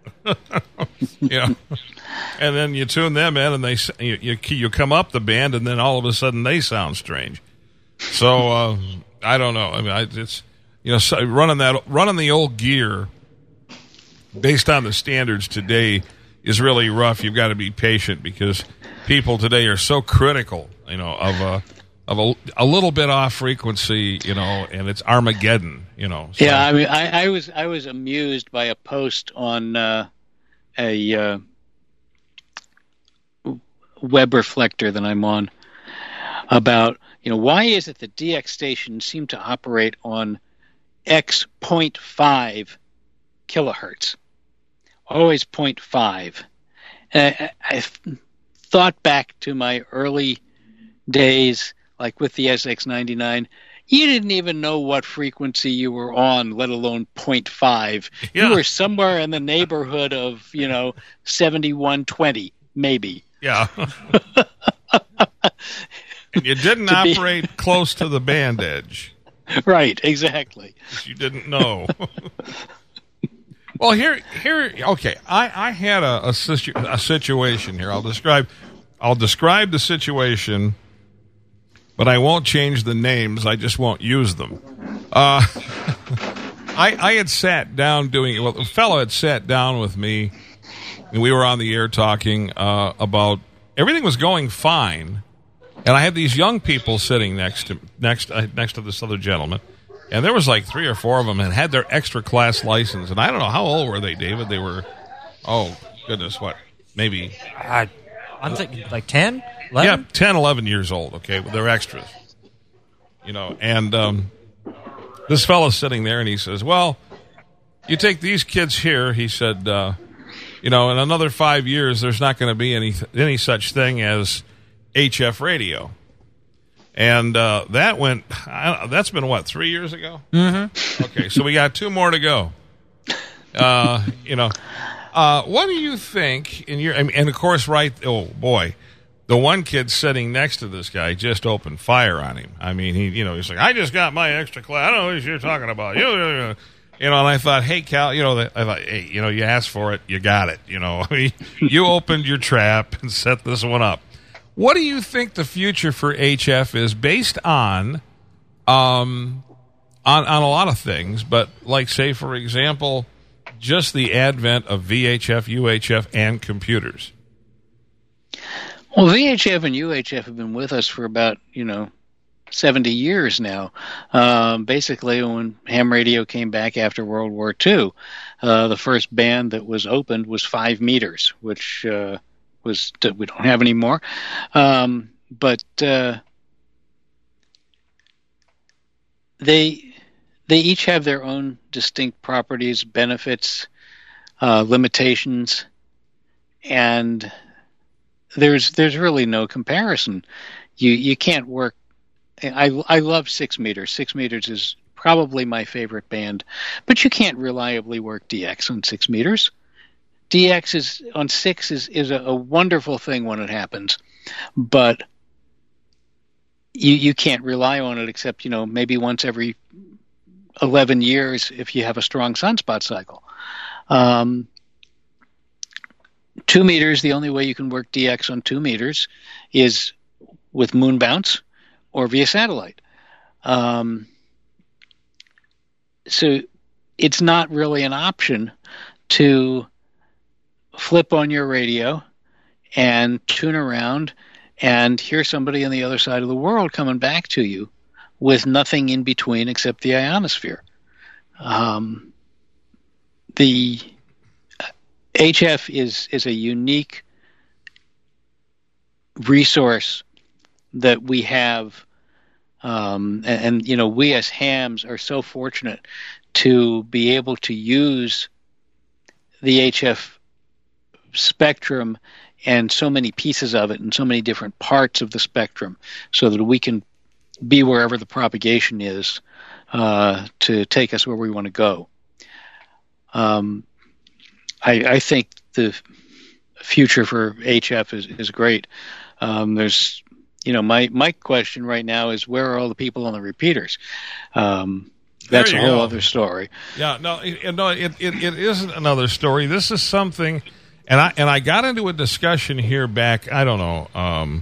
You know, and then you tune them in, and they you, you you come up the band, and then all of a sudden they sound strange. So uh, I don't know. I mean, I, it's you know so running that running the old gear based on the standards today is really rough. You've got to be patient, because people today are so critical, you know, of a. Of a, a little bit off frequency, you know, and it's Armageddon, you know. So. Yeah, I mean, I, I was I was amused by a post on uh, a uh, web reflector that I'm on about, you know, why is it that D X stations seem to operate on X zero point five kilohertz, always zero point five. And I, I thought back to my early days, like with the S X ninety-nine, you didn't even know what frequency you were on, let alone zero point five. Yeah. You were somewhere in the neighborhood of, you know, seventy-one twenty, maybe. Yeah. And you didn't operate be... close to the band edge. Right, exactly. You didn't know. Well, here, here, okay, I, I had a, a, situ, a situation here. I'll describe, I'll describe the situation, but I won't change the names. I just won't use them. Uh, I, I had sat down doing, well, a fellow had sat down with me, and we were on the air talking uh, about, everything was going fine, and I had these young people sitting next to next uh, next to this other gentleman, and there was like three or four of them, and had their extra class license, and I don't know, how old were they, David? They were, oh, goodness, what, maybe... I, I'm thinking like ten, eleven? Yeah, ten, eleven years old, okay, they're extras. You know, and um, this fellow's sitting there, and he says, well, you take these kids here, he said, uh, you know, in another five years, there's not going to be any any such thing as H F radio. And uh, that went, I, that's been, what, three years ago? Mm-hmm. Okay, so we got two more to go. Uh, you know, uh, what do you think in your, I mean, and of course, right, oh, boy, the one kid sitting next to this guy just opened fire on him. I mean, he, you know, he's like, I just got my extra class. I don't know what you're talking about. You, you, you. You know, and I thought, hey, Cal, you know, I thought, hey, you know, you asked for it, you got it. You know, I mean, you opened your trap and set this one up. What do you think the future for H F is based on, um, on, on a lot of things, but like, say, for example, just the advent of V H F, U H F, and computers? Well, V H F and U H F have been with us for about, you know, seventy years now. Um, basically, when ham radio came back after World War Two, uh, the first band that was opened was five meters, which uh, was we don't have anymore. Um, but uh, they they each have their own distinct properties, benefits, uh, limitations, and there's there's really no comparison. You you can't work. I I love Six Meters. Six Meters is probably my favorite band, but you can't reliably work D X on Six Meters. D X is on six is is a, a wonderful thing when it happens, but you you can't rely on it except, you know, maybe once every eleven years if you have a strong sunspot cycle. Um, two meters, the only way you can work D X on two meters is with moon bounce or via satellite. Um, so it's not really an option to flip on your radio and tune around and hear somebody on the other side of the world coming back to you with nothing in between except the ionosphere. Um, the H F is is a unique resource that we have, um, and, and you know, we as hams are so fortunate to be able to use the H F spectrum and so many pieces of it and so many different parts of the spectrum so that we can be wherever the propagation is uh, to take us where we want to go. Um, I, I think the future for H F is, is great. Um, there's, you know, my, my question right now is where are all the people on the repeaters? Um, that's a whole go. other story. Yeah, no, it, no, it, it, it isn't another story. This is something, and I and I got into a discussion here back, I don't know, um,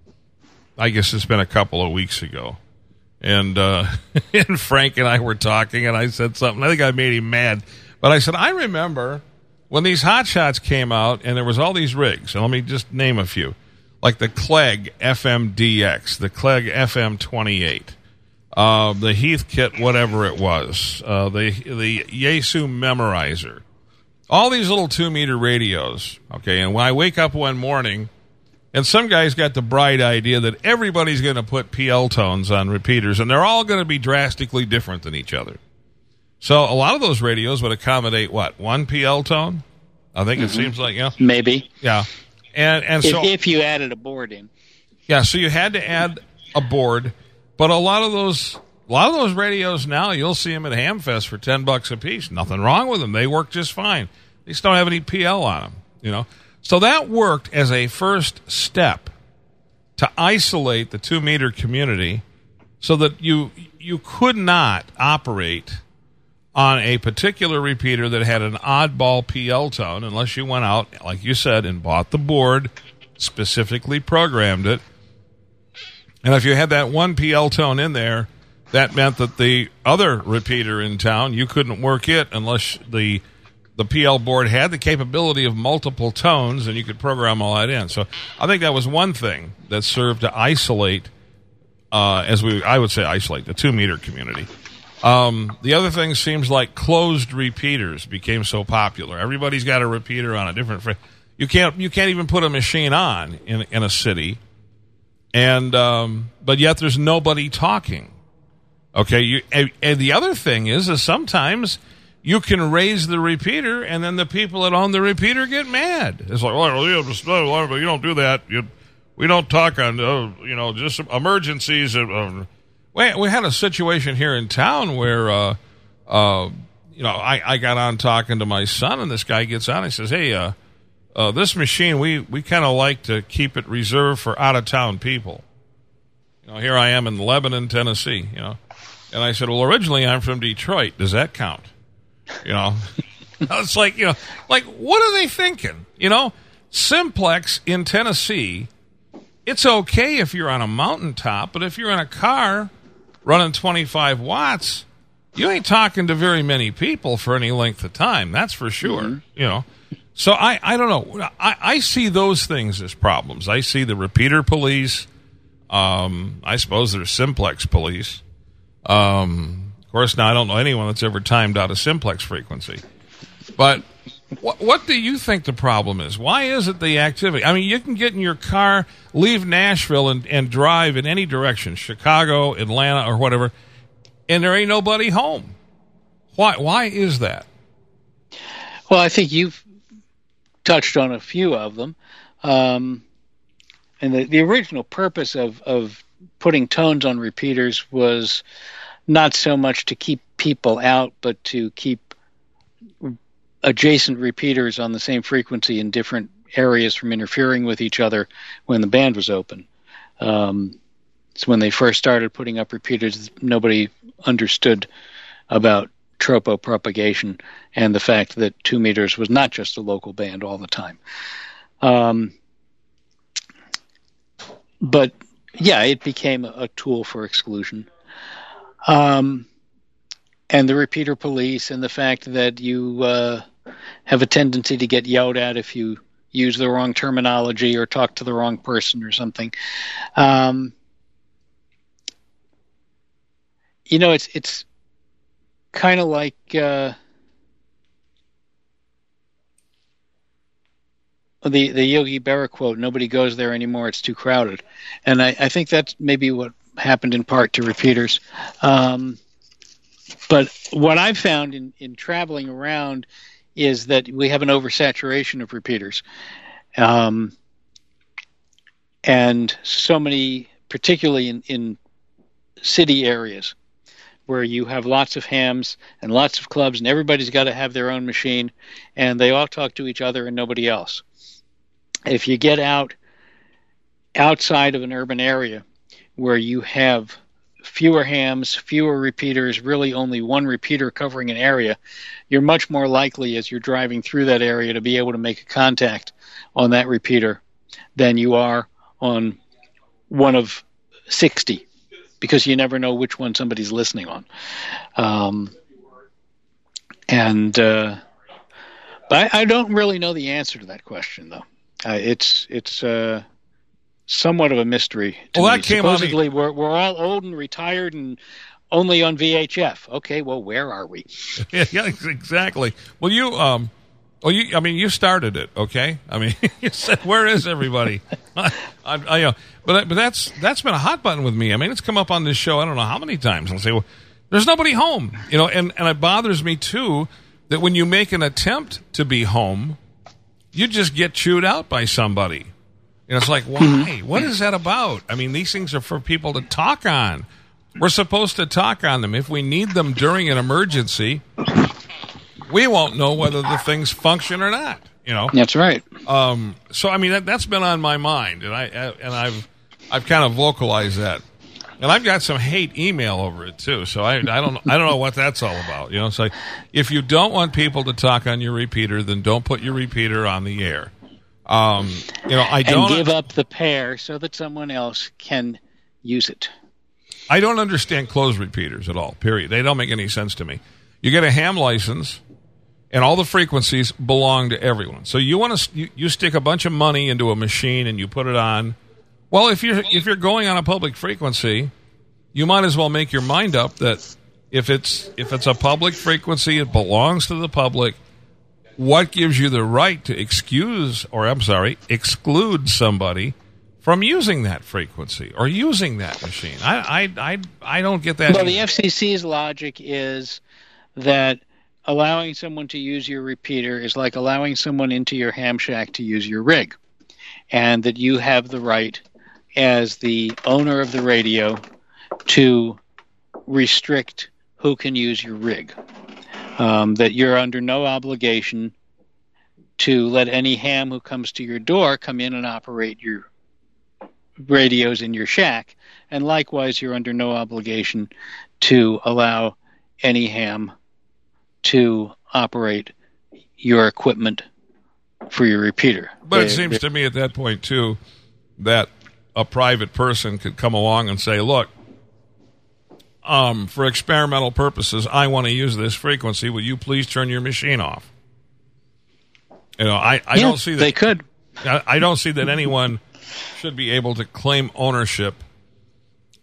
I guess it's been a couple of weeks ago. And, uh, and Frank and I were talking, and I said something. I think I made him mad. But I said, I remember when these hot shots came out, and there was all these rigs, and let me just name a few, like the Clegg F M D X, the Clegg F M twenty-eight, uh, the Heathkit, whatever it was, uh, the the Yaesu Memorizer, all these little two-meter radios, okay? And when I wake up one morning, and some guy's got the bright idea that everybody's going to put P L tones on repeaters, and they're all going to be drastically different than each other. So a lot of those radios would accommodate, what, one P L tone? I think mm-hmm. it seems like, yeah. Maybe. Yeah. And and if, so if you added a board in. Yeah, so you had to add a board, but a lot of those a lot of those radios now, you'll see them at Hamfest for ten bucks a piece. Nothing wrong with them. They work just fine. They just don't have any P L on them, you know. So that worked as a first step to isolate the two-meter community so that you you could not operate on a particular repeater that had an oddball P L tone unless you went out, like you said, and bought the board, specifically programmed it. And if you had that one P L tone in there, that meant that the other repeater in town, you couldn't work it unless the the P L board had the capability of multiple tones and you could program all that in. So I think that was one thing that served to isolate, uh, as we I would say isolate, the two-meter community. Um, the other thing seems like closed repeaters became so popular. Everybody's got a repeater on a different fr- you can't you can't even put a machine on in in a city, and um, but yet there's nobody talking. Okay, you, and, and the other thing is is sometimes you can raise the repeater, and then the people that own the repeater get mad. It's like, well, you don't do that. You, we don't talk on uh, you know just emergencies. Uh, We we had a situation here in town where, uh, uh, you know, I, I got on talking to my son, and this guy gets on and he says, hey, uh, uh, this machine, we, we kind of like to keep it reserved for out-of-town people. You know, here I am in Lebanon, Tennessee, you know. And I said, well, originally I'm from Detroit. Does that count? You know, it's like, you know, like, what are they thinking? You know, Simplex in Tennessee, it's okay if you're on a mountaintop, but if you're in a car running twenty-five watts, you ain't talking to very many people for any length of time. That's for sure. Mm-hmm. You know, so I, I don't know. I, I see those things as problems. I see the repeater police. Um, I suppose there's simplex police. Um, of course, now I don't know anyone that's ever timed out a simplex frequency. But what, what do you think the problem is? Why is it the activity? I mean, you can get in your car, leave Nashville, and, and drive in any direction, Chicago, Atlanta, or whatever, and there ain't nobody home. Why? Why is that? Well, I think you've touched on a few of them. Um, and the, the original purpose of, of putting tones on repeaters was not so much to keep people out, but to keep adjacent repeaters on the same frequency in different areas from interfering with each other when the band was open. Um, so when they first started putting up repeaters, nobody understood about tropo propagation and the fact that two meters was not just a local band all the time. Um, but yeah, it became a tool for exclusion. Um, and the repeater police and the fact that you uh, have a tendency to get yelled at if you use the wrong terminology or talk to the wrong person or something. Um, you know, it's it's kind of like uh, the the Yogi Berra quote, "Nobody goes there anymore, it's too crowded." And I, I think that's maybe what happened in part to repeaters. Um, but what I've found in, in traveling around is that we have an oversaturation of repeaters. Um, and so many, particularly in, in city areas, where you have lots of hams and lots of clubs and everybody's got to have their own machine and they all talk to each other and nobody else. If you get out outside of an urban area where you have fewer hams, fewer repeaters, really only one repeater covering an area, you're much more likely as you're driving through that area to be able to make a contact on that repeater than you are on one of sixty, because you never know which one somebody's listening on. Um, and uh, but I, I don't really know the answer to that question, though. Uh, it's it's uh, somewhat of a mystery to well, me. That came Supposedly, on the... we're, we're all old and retired and only on V H F. Okay, well, where are we? yeah, yeah, exactly. Well, you, um, well, you, I mean, you started it, okay? I mean, you said, "Where is everybody?" I, I, I, uh, but but that's that's been a hot button with me. I mean, it's come up on this show. I don't know how many times. I'll say, "Well, there's nobody home," you know, and and it bothers me too that when you make an attempt to be home, you just get chewed out by somebody. And it's like, why? What is that about? I mean, these things are for people to talk on. We're supposed to talk on them. If we need them during an emergency, we won't know whether the things function or not. You know, that's right. Um, so, I mean, that, that's been on my mind, and I and I've I've kind of vocalized that, and I've got some hate email over it too. So I I don't I don't know what that's all about. You know, it's like if you don't want people to talk on your repeater, then don't put your repeater on the air. Um, you know, I don't and give up the pair so that someone else can use it. I don't understand closed repeaters at all, period. They don't make any sense to me. You get a ham license, and all the frequencies belong to everyone. So you want to you, you stick a bunch of money into a machine and you put it on. Well, if you're if you're going on a public frequency, you might as well make your mind up that if it's if it's a public frequency, it belongs to the public. What gives you the right to excuse, or I'm sorry, exclude somebody from using that frequency or using that machine? I I I, I don't get that. Well, either. the F C C's logic is that allowing someone to use your repeater is like allowing someone into your ham shack to use your rig, and that you have the right as the owner of the radio to restrict who can use your rig. Um, that you're under no obligation to let any ham who comes to your door come in and operate your radios in your shack, and likewise you're under no obligation to allow any ham to operate your equipment for your repeater. But they, it seems to me at that point, too, that a private person could come along and say, look, um, for experimental purposes, I want to use this frequency. Will you please turn your machine off? You know, I, I yeah, don't see that. They could. I, I don't see that anyone should be able to claim ownership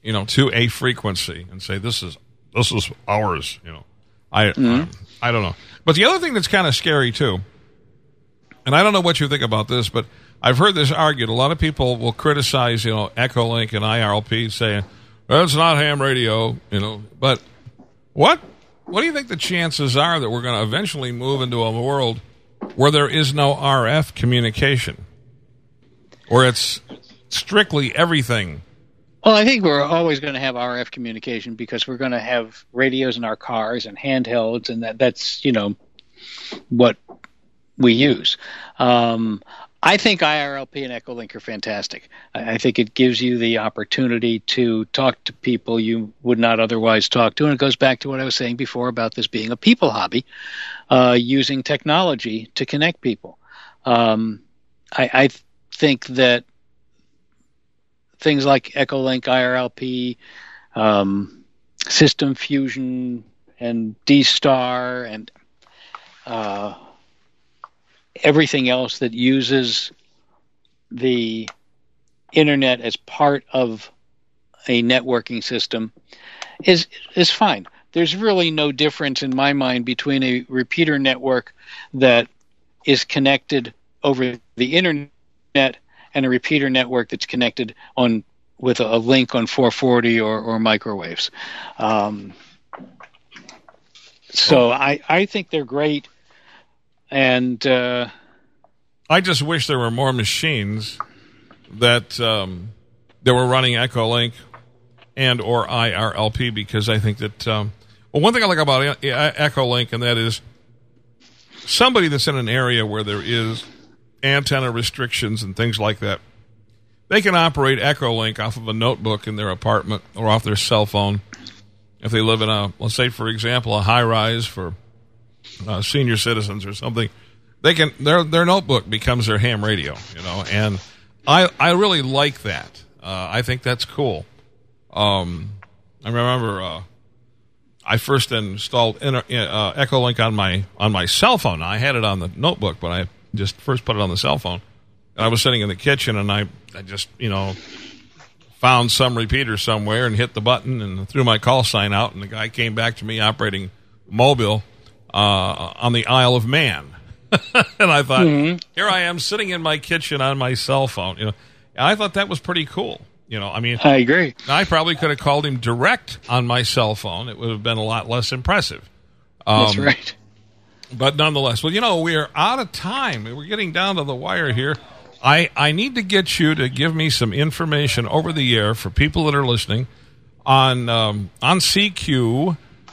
you know, to a frequency and say this is this is ours. You know, I mm-hmm. um, I don't know. But the other thing that's kind of scary too, and I don't know what you think about this, but I've heard this argued. A lot of people will criticize, you know, Echolink and I R L P, saying well, it's not ham radio, you know. But what what do you think the chances are that we're going to eventually move into a world where there is no R F communication, where it's strictly everything? Well, I think we're always going to have R F communication because we're going to have radios in our cars and handhelds, and that, that's, you know, what we use. Um, I think I R L P and Echolink are fantastic. I, I think it gives you the opportunity to talk to people you would not otherwise talk to, and it goes back to what I was saying before about this being a people hobby, uh, using technology to connect people. Um, I, I think that things like Echolink, I R L P, um, System Fusion, and D-Star, and uh, everything else that uses the internet as part of a networking system is is fine. There's really no difference in my mind between a repeater network that is connected over the internet and a repeater network that's connected on with a, a link on four forty or, or microwaves. Um, so I, I think they're great. And uh, I just wish there were more machines that um, that were running Echolink and or I R L P, because I think that um, well, one thing I like about Echolink, and that is somebody that's in an area where there is antenna restrictions and things like that, they can operate Echolink off of a notebook in their apartment or off their cell phone. If they live in a, let's say, for example, a high-rise for uh, senior citizens or something, they can their their notebook becomes their ham radio, you know. And I I really like that. Uh, I think that's cool. Um, I remember uh, I first installed inter, uh, Echolink on my on my cell phone. I had it on the notebook, but I just first put it on the cell phone. And I was sitting in the kitchen, and I, I just, you know, found some repeater somewhere and hit the button and threw my call sign out, and the guy came back to me operating mobile uh, on the Isle of Man. And I thought, mm-hmm. here I am sitting in my kitchen on my cell phone. You know, and I thought that was pretty cool. You know, I mean, I agree. I probably could have called him direct on my cell phone. It would have been a lot less impressive. Um, That's right. But nonetheless, well, you know, we're out of time. We're getting down to the wire here. I, I need to get you to give me some information over the air for people that are listening on um, on C Q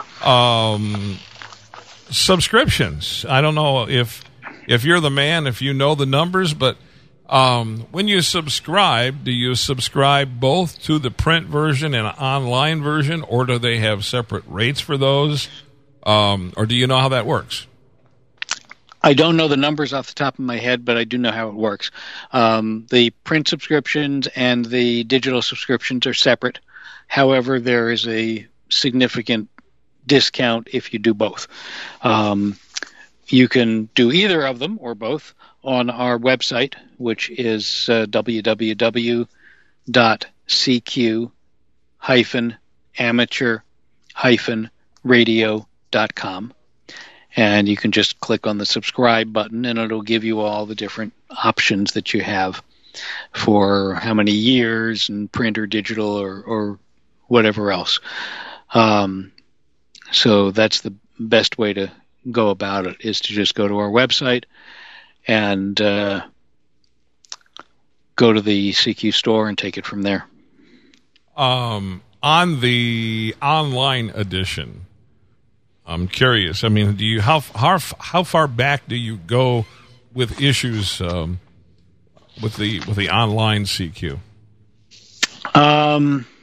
um, subscriptions. I don't know if if you're the man, if you know the numbers, but um, when you subscribe, do you subscribe both to the print version and online version, or do they have separate rates for those? Um, or do you know how that works? I don't know the numbers off the top of my head, but I do know how it works. Um, the print subscriptions and the digital subscriptions are separate. However, there is a significant discount if you do both. Um, you can do either of them or both on our website, which is uh, w w w dot c q dash amateur dash radio dot com. And you can just click on the subscribe button, and it'll give you all the different options that you have for how many years and print or digital or, or whatever else. Um, so that's the best way to go about it, is to just go to our website and uh, go to the C Q store and take it from there. Um, on the online edition, I'm curious. I mean, do you how how how far back do you go with issues um, with the with the online C Q? Um.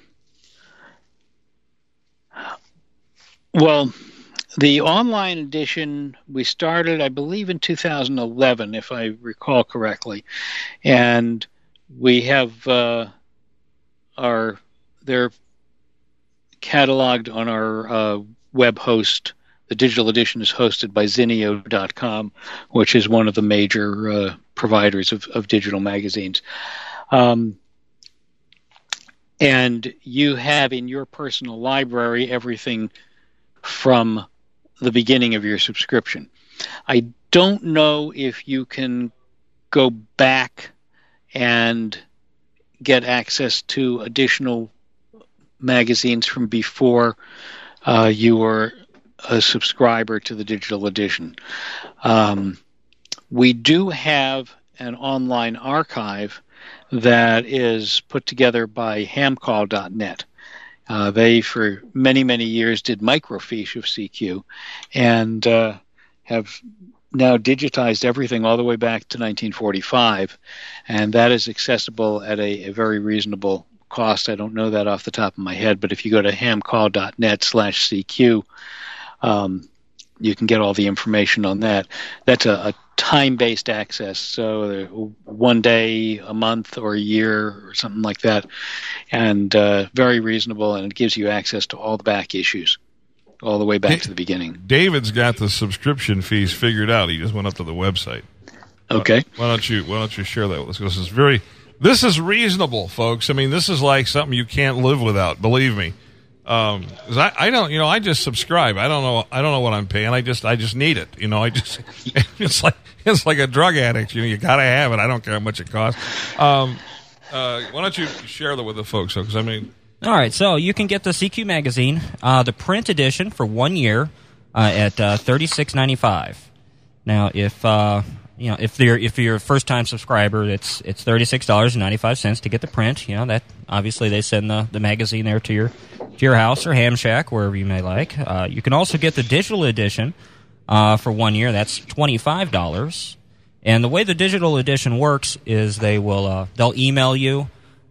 Well, the online edition we started, I believe, in two thousand eleven, if I recall correctly, and we have uh, our they're cataloged on our uh, web host. The digital edition is hosted by Zinio dot com, which is one of the major uh, providers of, of digital magazines. Um, and you have in your personal library everything from the beginning of your subscription. I don't know if you can go back and get access to additional magazines from before uh, you were a subscriber to the digital edition. Um, we do have an online archive that is put together by hamcall dot net. Uh, they, for many, many years, did microfiche of C Q and uh, have now digitized everything all the way back to nineteen forty-five, and that is accessible at a, a very reasonable cost. I don't know that off the top of my head, but if you go to hamcall dot net slash C Q, um, you can get all the information on that. That's a, a time-based access, so one day, a month, or a year, or something like that, and uh, very reasonable, and it gives you access to all the back issues, all the way back to the beginning. David's got the subscription fees figured out. He just went up to the website. Okay. Uh, why don't you Why don't you share that with us? This is very, this is reasonable, folks. I mean, this is like something you can't live without. Believe me. Um, 'cause I, I don't, you know, I just subscribe. I don't know, I don't know what I'm paying. I just, I just need it. You know, I just, it's like, it's like a drug addict. You know, you gotta have it. I don't care how much it costs. Um, uh, why don't you share that with the folks? Because I mean. All right, so you can get the C Q magazine, uh, the print edition, for one year uh, at uh, thirty-six ninety-five. Now, if uh, you know, if you're if you're a first-time subscriber, it's it's thirty-six dollars and ninety-five cents to get the print. You know that obviously they send the, the magazine there to your to your house or ham shack, wherever you may like. Uh, you can also get the digital edition uh, for one year. That's twenty-five dollars. And the way the digital edition works is they will uh, they'll email you.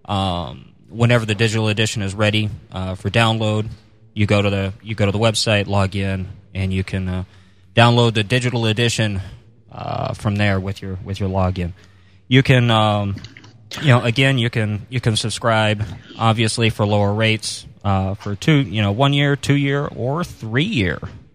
Um, Whenever the digital edition is ready uh, for download, you go to the you go to the website, log in, and you can uh, download the digital edition uh, from there with your with your login. You can, um, you know, again, you can you can subscribe, obviously, for lower rates uh, for two, you know, one year, two year, or three year.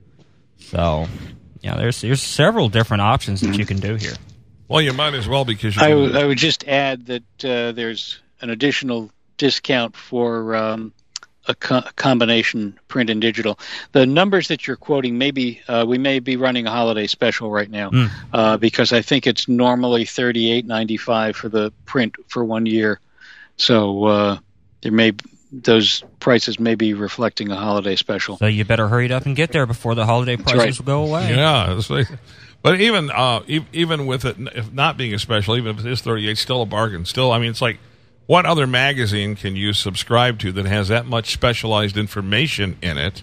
So, yeah, there's there's several different options that you can do here. Well, you might as well because you I, can, w- I would just add that uh, there's an additional discount for um, a, co- a combination print and digital. The numbers that you're quoting, maybe uh, we may be running a holiday special right now mm. uh, because I think it's normally thirty-eight ninety-five for the print for one year. So uh, there may those prices may be reflecting a holiday special. So you better hurry it up and get there before the holiday prices right. go away. Yeah, it's like, but even uh, e- even with it if not being a special, even if it is thirty-eight, still a bargain. Still, I mean, it's like. What other magazine can you subscribe to that has that much specialized information in it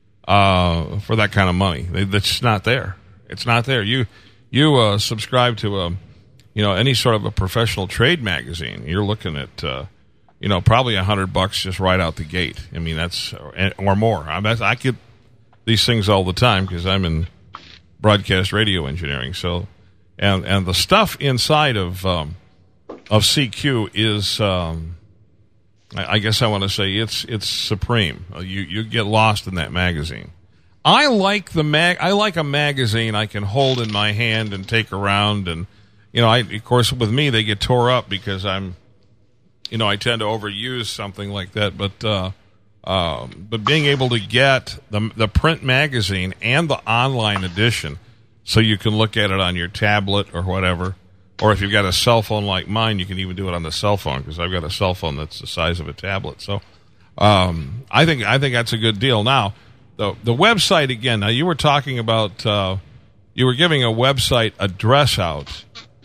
uh, for that kind of money? That's not there. It's not there. You you uh, subscribe to a you know any sort of a professional trade magazine. You're looking at uh, you know probably a hundred bucks just right out the gate. I mean that's or more. I mean, I get these things all the time because I'm in broadcast radio engineering. So and and the stuff inside of um, of C Q is, um, I, I guess I want to say it's it's supreme. You you get lost in that magazine. I like the mag. I like a magazine I can hold in my hand and take around, and you know, I of course with me they get tore up because I'm, you know, I tend to overuse something like that. But uh, uh, but being able to get the the print magazine and the online edition, so you can look at it on your tablet or whatever. Or if you've got a cell phone like mine, you can even do it on the cell phone because I've got a cell phone that's the size of a tablet. So um, I think I think that's a good deal. Now, the the website again. Now you were talking about uh, you were giving a website address out,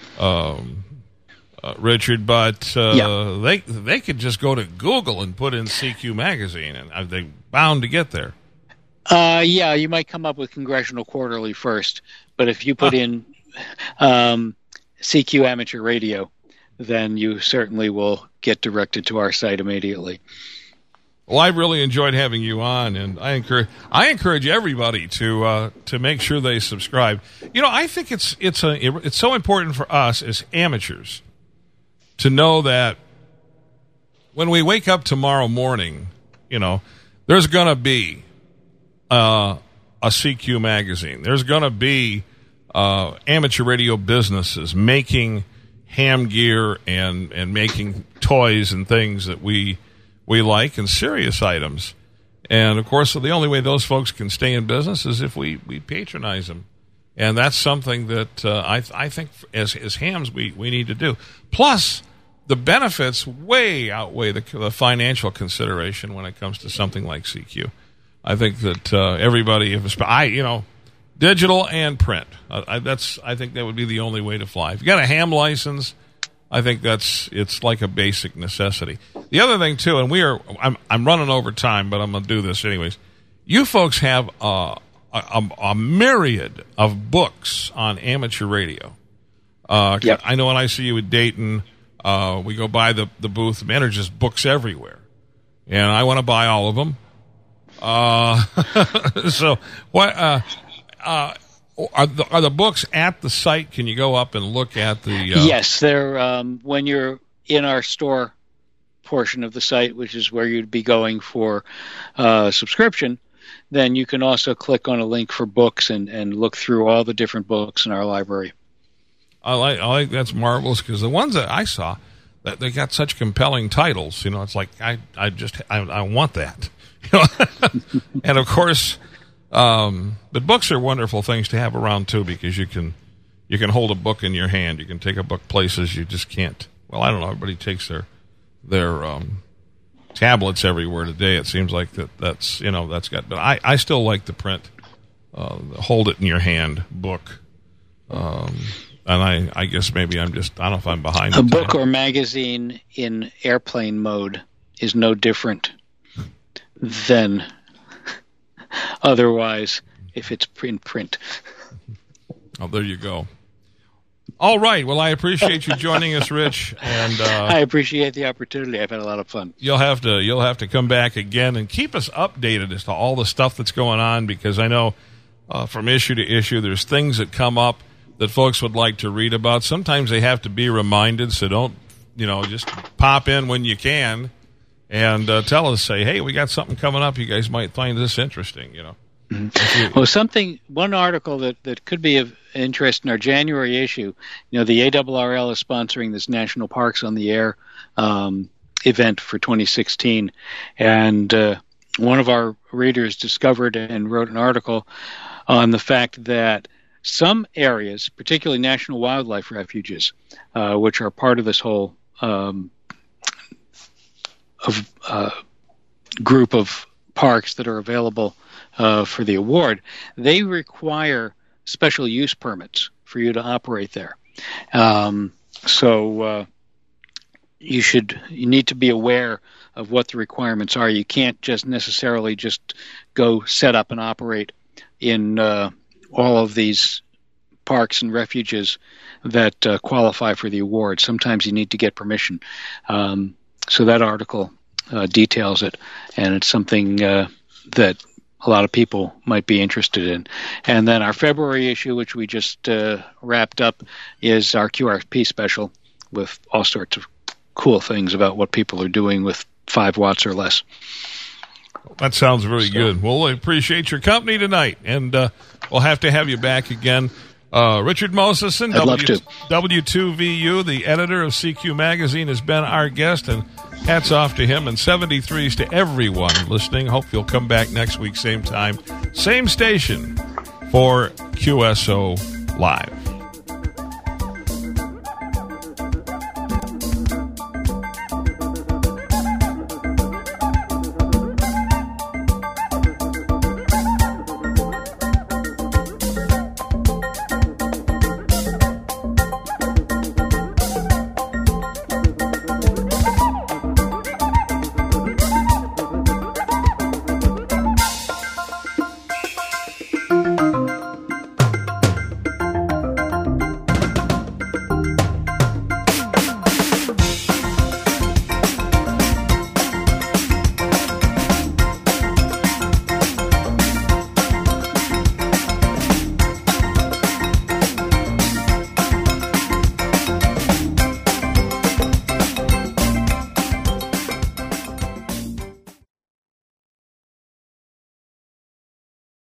um, uh, Richard, but uh, yeah. they they could just go to Google and put in C Q magazine, and they're bound to get there. Uh, yeah, you might come up with Congressional Quarterly first, but if you put huh. in. Um, C Q Amateur Radio, then you certainly will get directed to our site immediately. Well, I really enjoyed having you on, and I encourage I encourage everybody to uh, to make sure they subscribe. You know, I think it's it's a it's so important for us as amateurs to know that when we wake up tomorrow morning, you know, there's going to be uh, a C Q magazine. There's going to be Uh, amateur radio businesses making ham gear and, and making toys and things that we we like and serious items. And, of course, the only way those folks can stay in business is if we, we patronize them. And that's something that uh, I, I think as, as hams we, we need to do. Plus, the benefits way outweigh the, the financial consideration when it comes to something like C Q. I think that uh, everybody, if I, you know, digital and print, uh, I, that's I think that would be the only way to fly. If you got a ham license, I think that's it's like a basic necessity. The other thing too, and we are, I'm I'm running over time, but I'm going to do this anyways. You folks have uh, a, a myriad of books on amateur radio. Uh, yep. I know when I see you at Dayton, uh, we go by the the booth. Man, there's just books everywhere, and I want to buy all of them. Uh, so what? Uh, uh, are the are the books at the site? Can you go up and look at the? Uh... Yes, they're um, when you're in our store portion of the site, which is where you'd be going for uh, subscription. Then you can also click on a link for books and, and look through all the different books in our library. I like I like that's marvelous because the ones that I saw, that they got such compelling titles. You know, it's like I I just I, I want that. You know? And of course, um, but books are wonderful things to have around too because you can you can hold a book in your hand. You can take a book places you just can't. Well, I don't know. Everybody takes their their um, tablets everywhere today. It seems like that that's you know that's got. But I, I still like the print, uh, the hold it in your hand book. Um, and I, I guess maybe I'm just I don't know if I'm behind. A book or magazine in airplane mode is no different than otherwise if it's in print. Oh, there you go. All right. Well, I appreciate you joining us, Rich, and uh, I appreciate the opportunity. I've had a lot of fun. You'll have to you'll have to come back again and keep us updated as to all the stuff that's going on because I know uh, from issue to issue there's things that come up that folks would like to read about. Sometimes they have to be reminded, so don't you know just pop in when you can and uh, tell us, say, hey, we got something coming up. You guys might find this interesting. You know. Mm-hmm. Well, something, one article that, that could be of interest in our January issue, you know, the A R R L is sponsoring this National Parks on the Air um, event for twenty sixteen. And uh, one of our readers discovered and wrote an article on the fact that some areas, particularly national wildlife refuges, uh, which are part of this whole um, of uh, group of parks that are available Uh, for the award, they require special use permits for you to operate there. Um, so uh, you should you need to be aware of what the requirements are. You can't just necessarily just go set up and operate in uh, all of these parks and refuges that uh, qualify for the award. Sometimes you need to get permission. Um, so that article uh, details it, and it's something uh, that a lot of people might be interested in. And then our February issue, which we just uh, wrapped up, is our Q R P special with all sorts of cool things about what people are doing with five watts or less. That sounds really so, good. Well, I appreciate your company tonight, and uh, we'll have to have you back again. Uh, Richard Moseson, I'd love to. W two V U, the editor of C Q Magazine, has been our guest, and hats off to him, and seventy-threes to everyone listening. Hope you'll come back next week, same time, same station, for Q S O Live.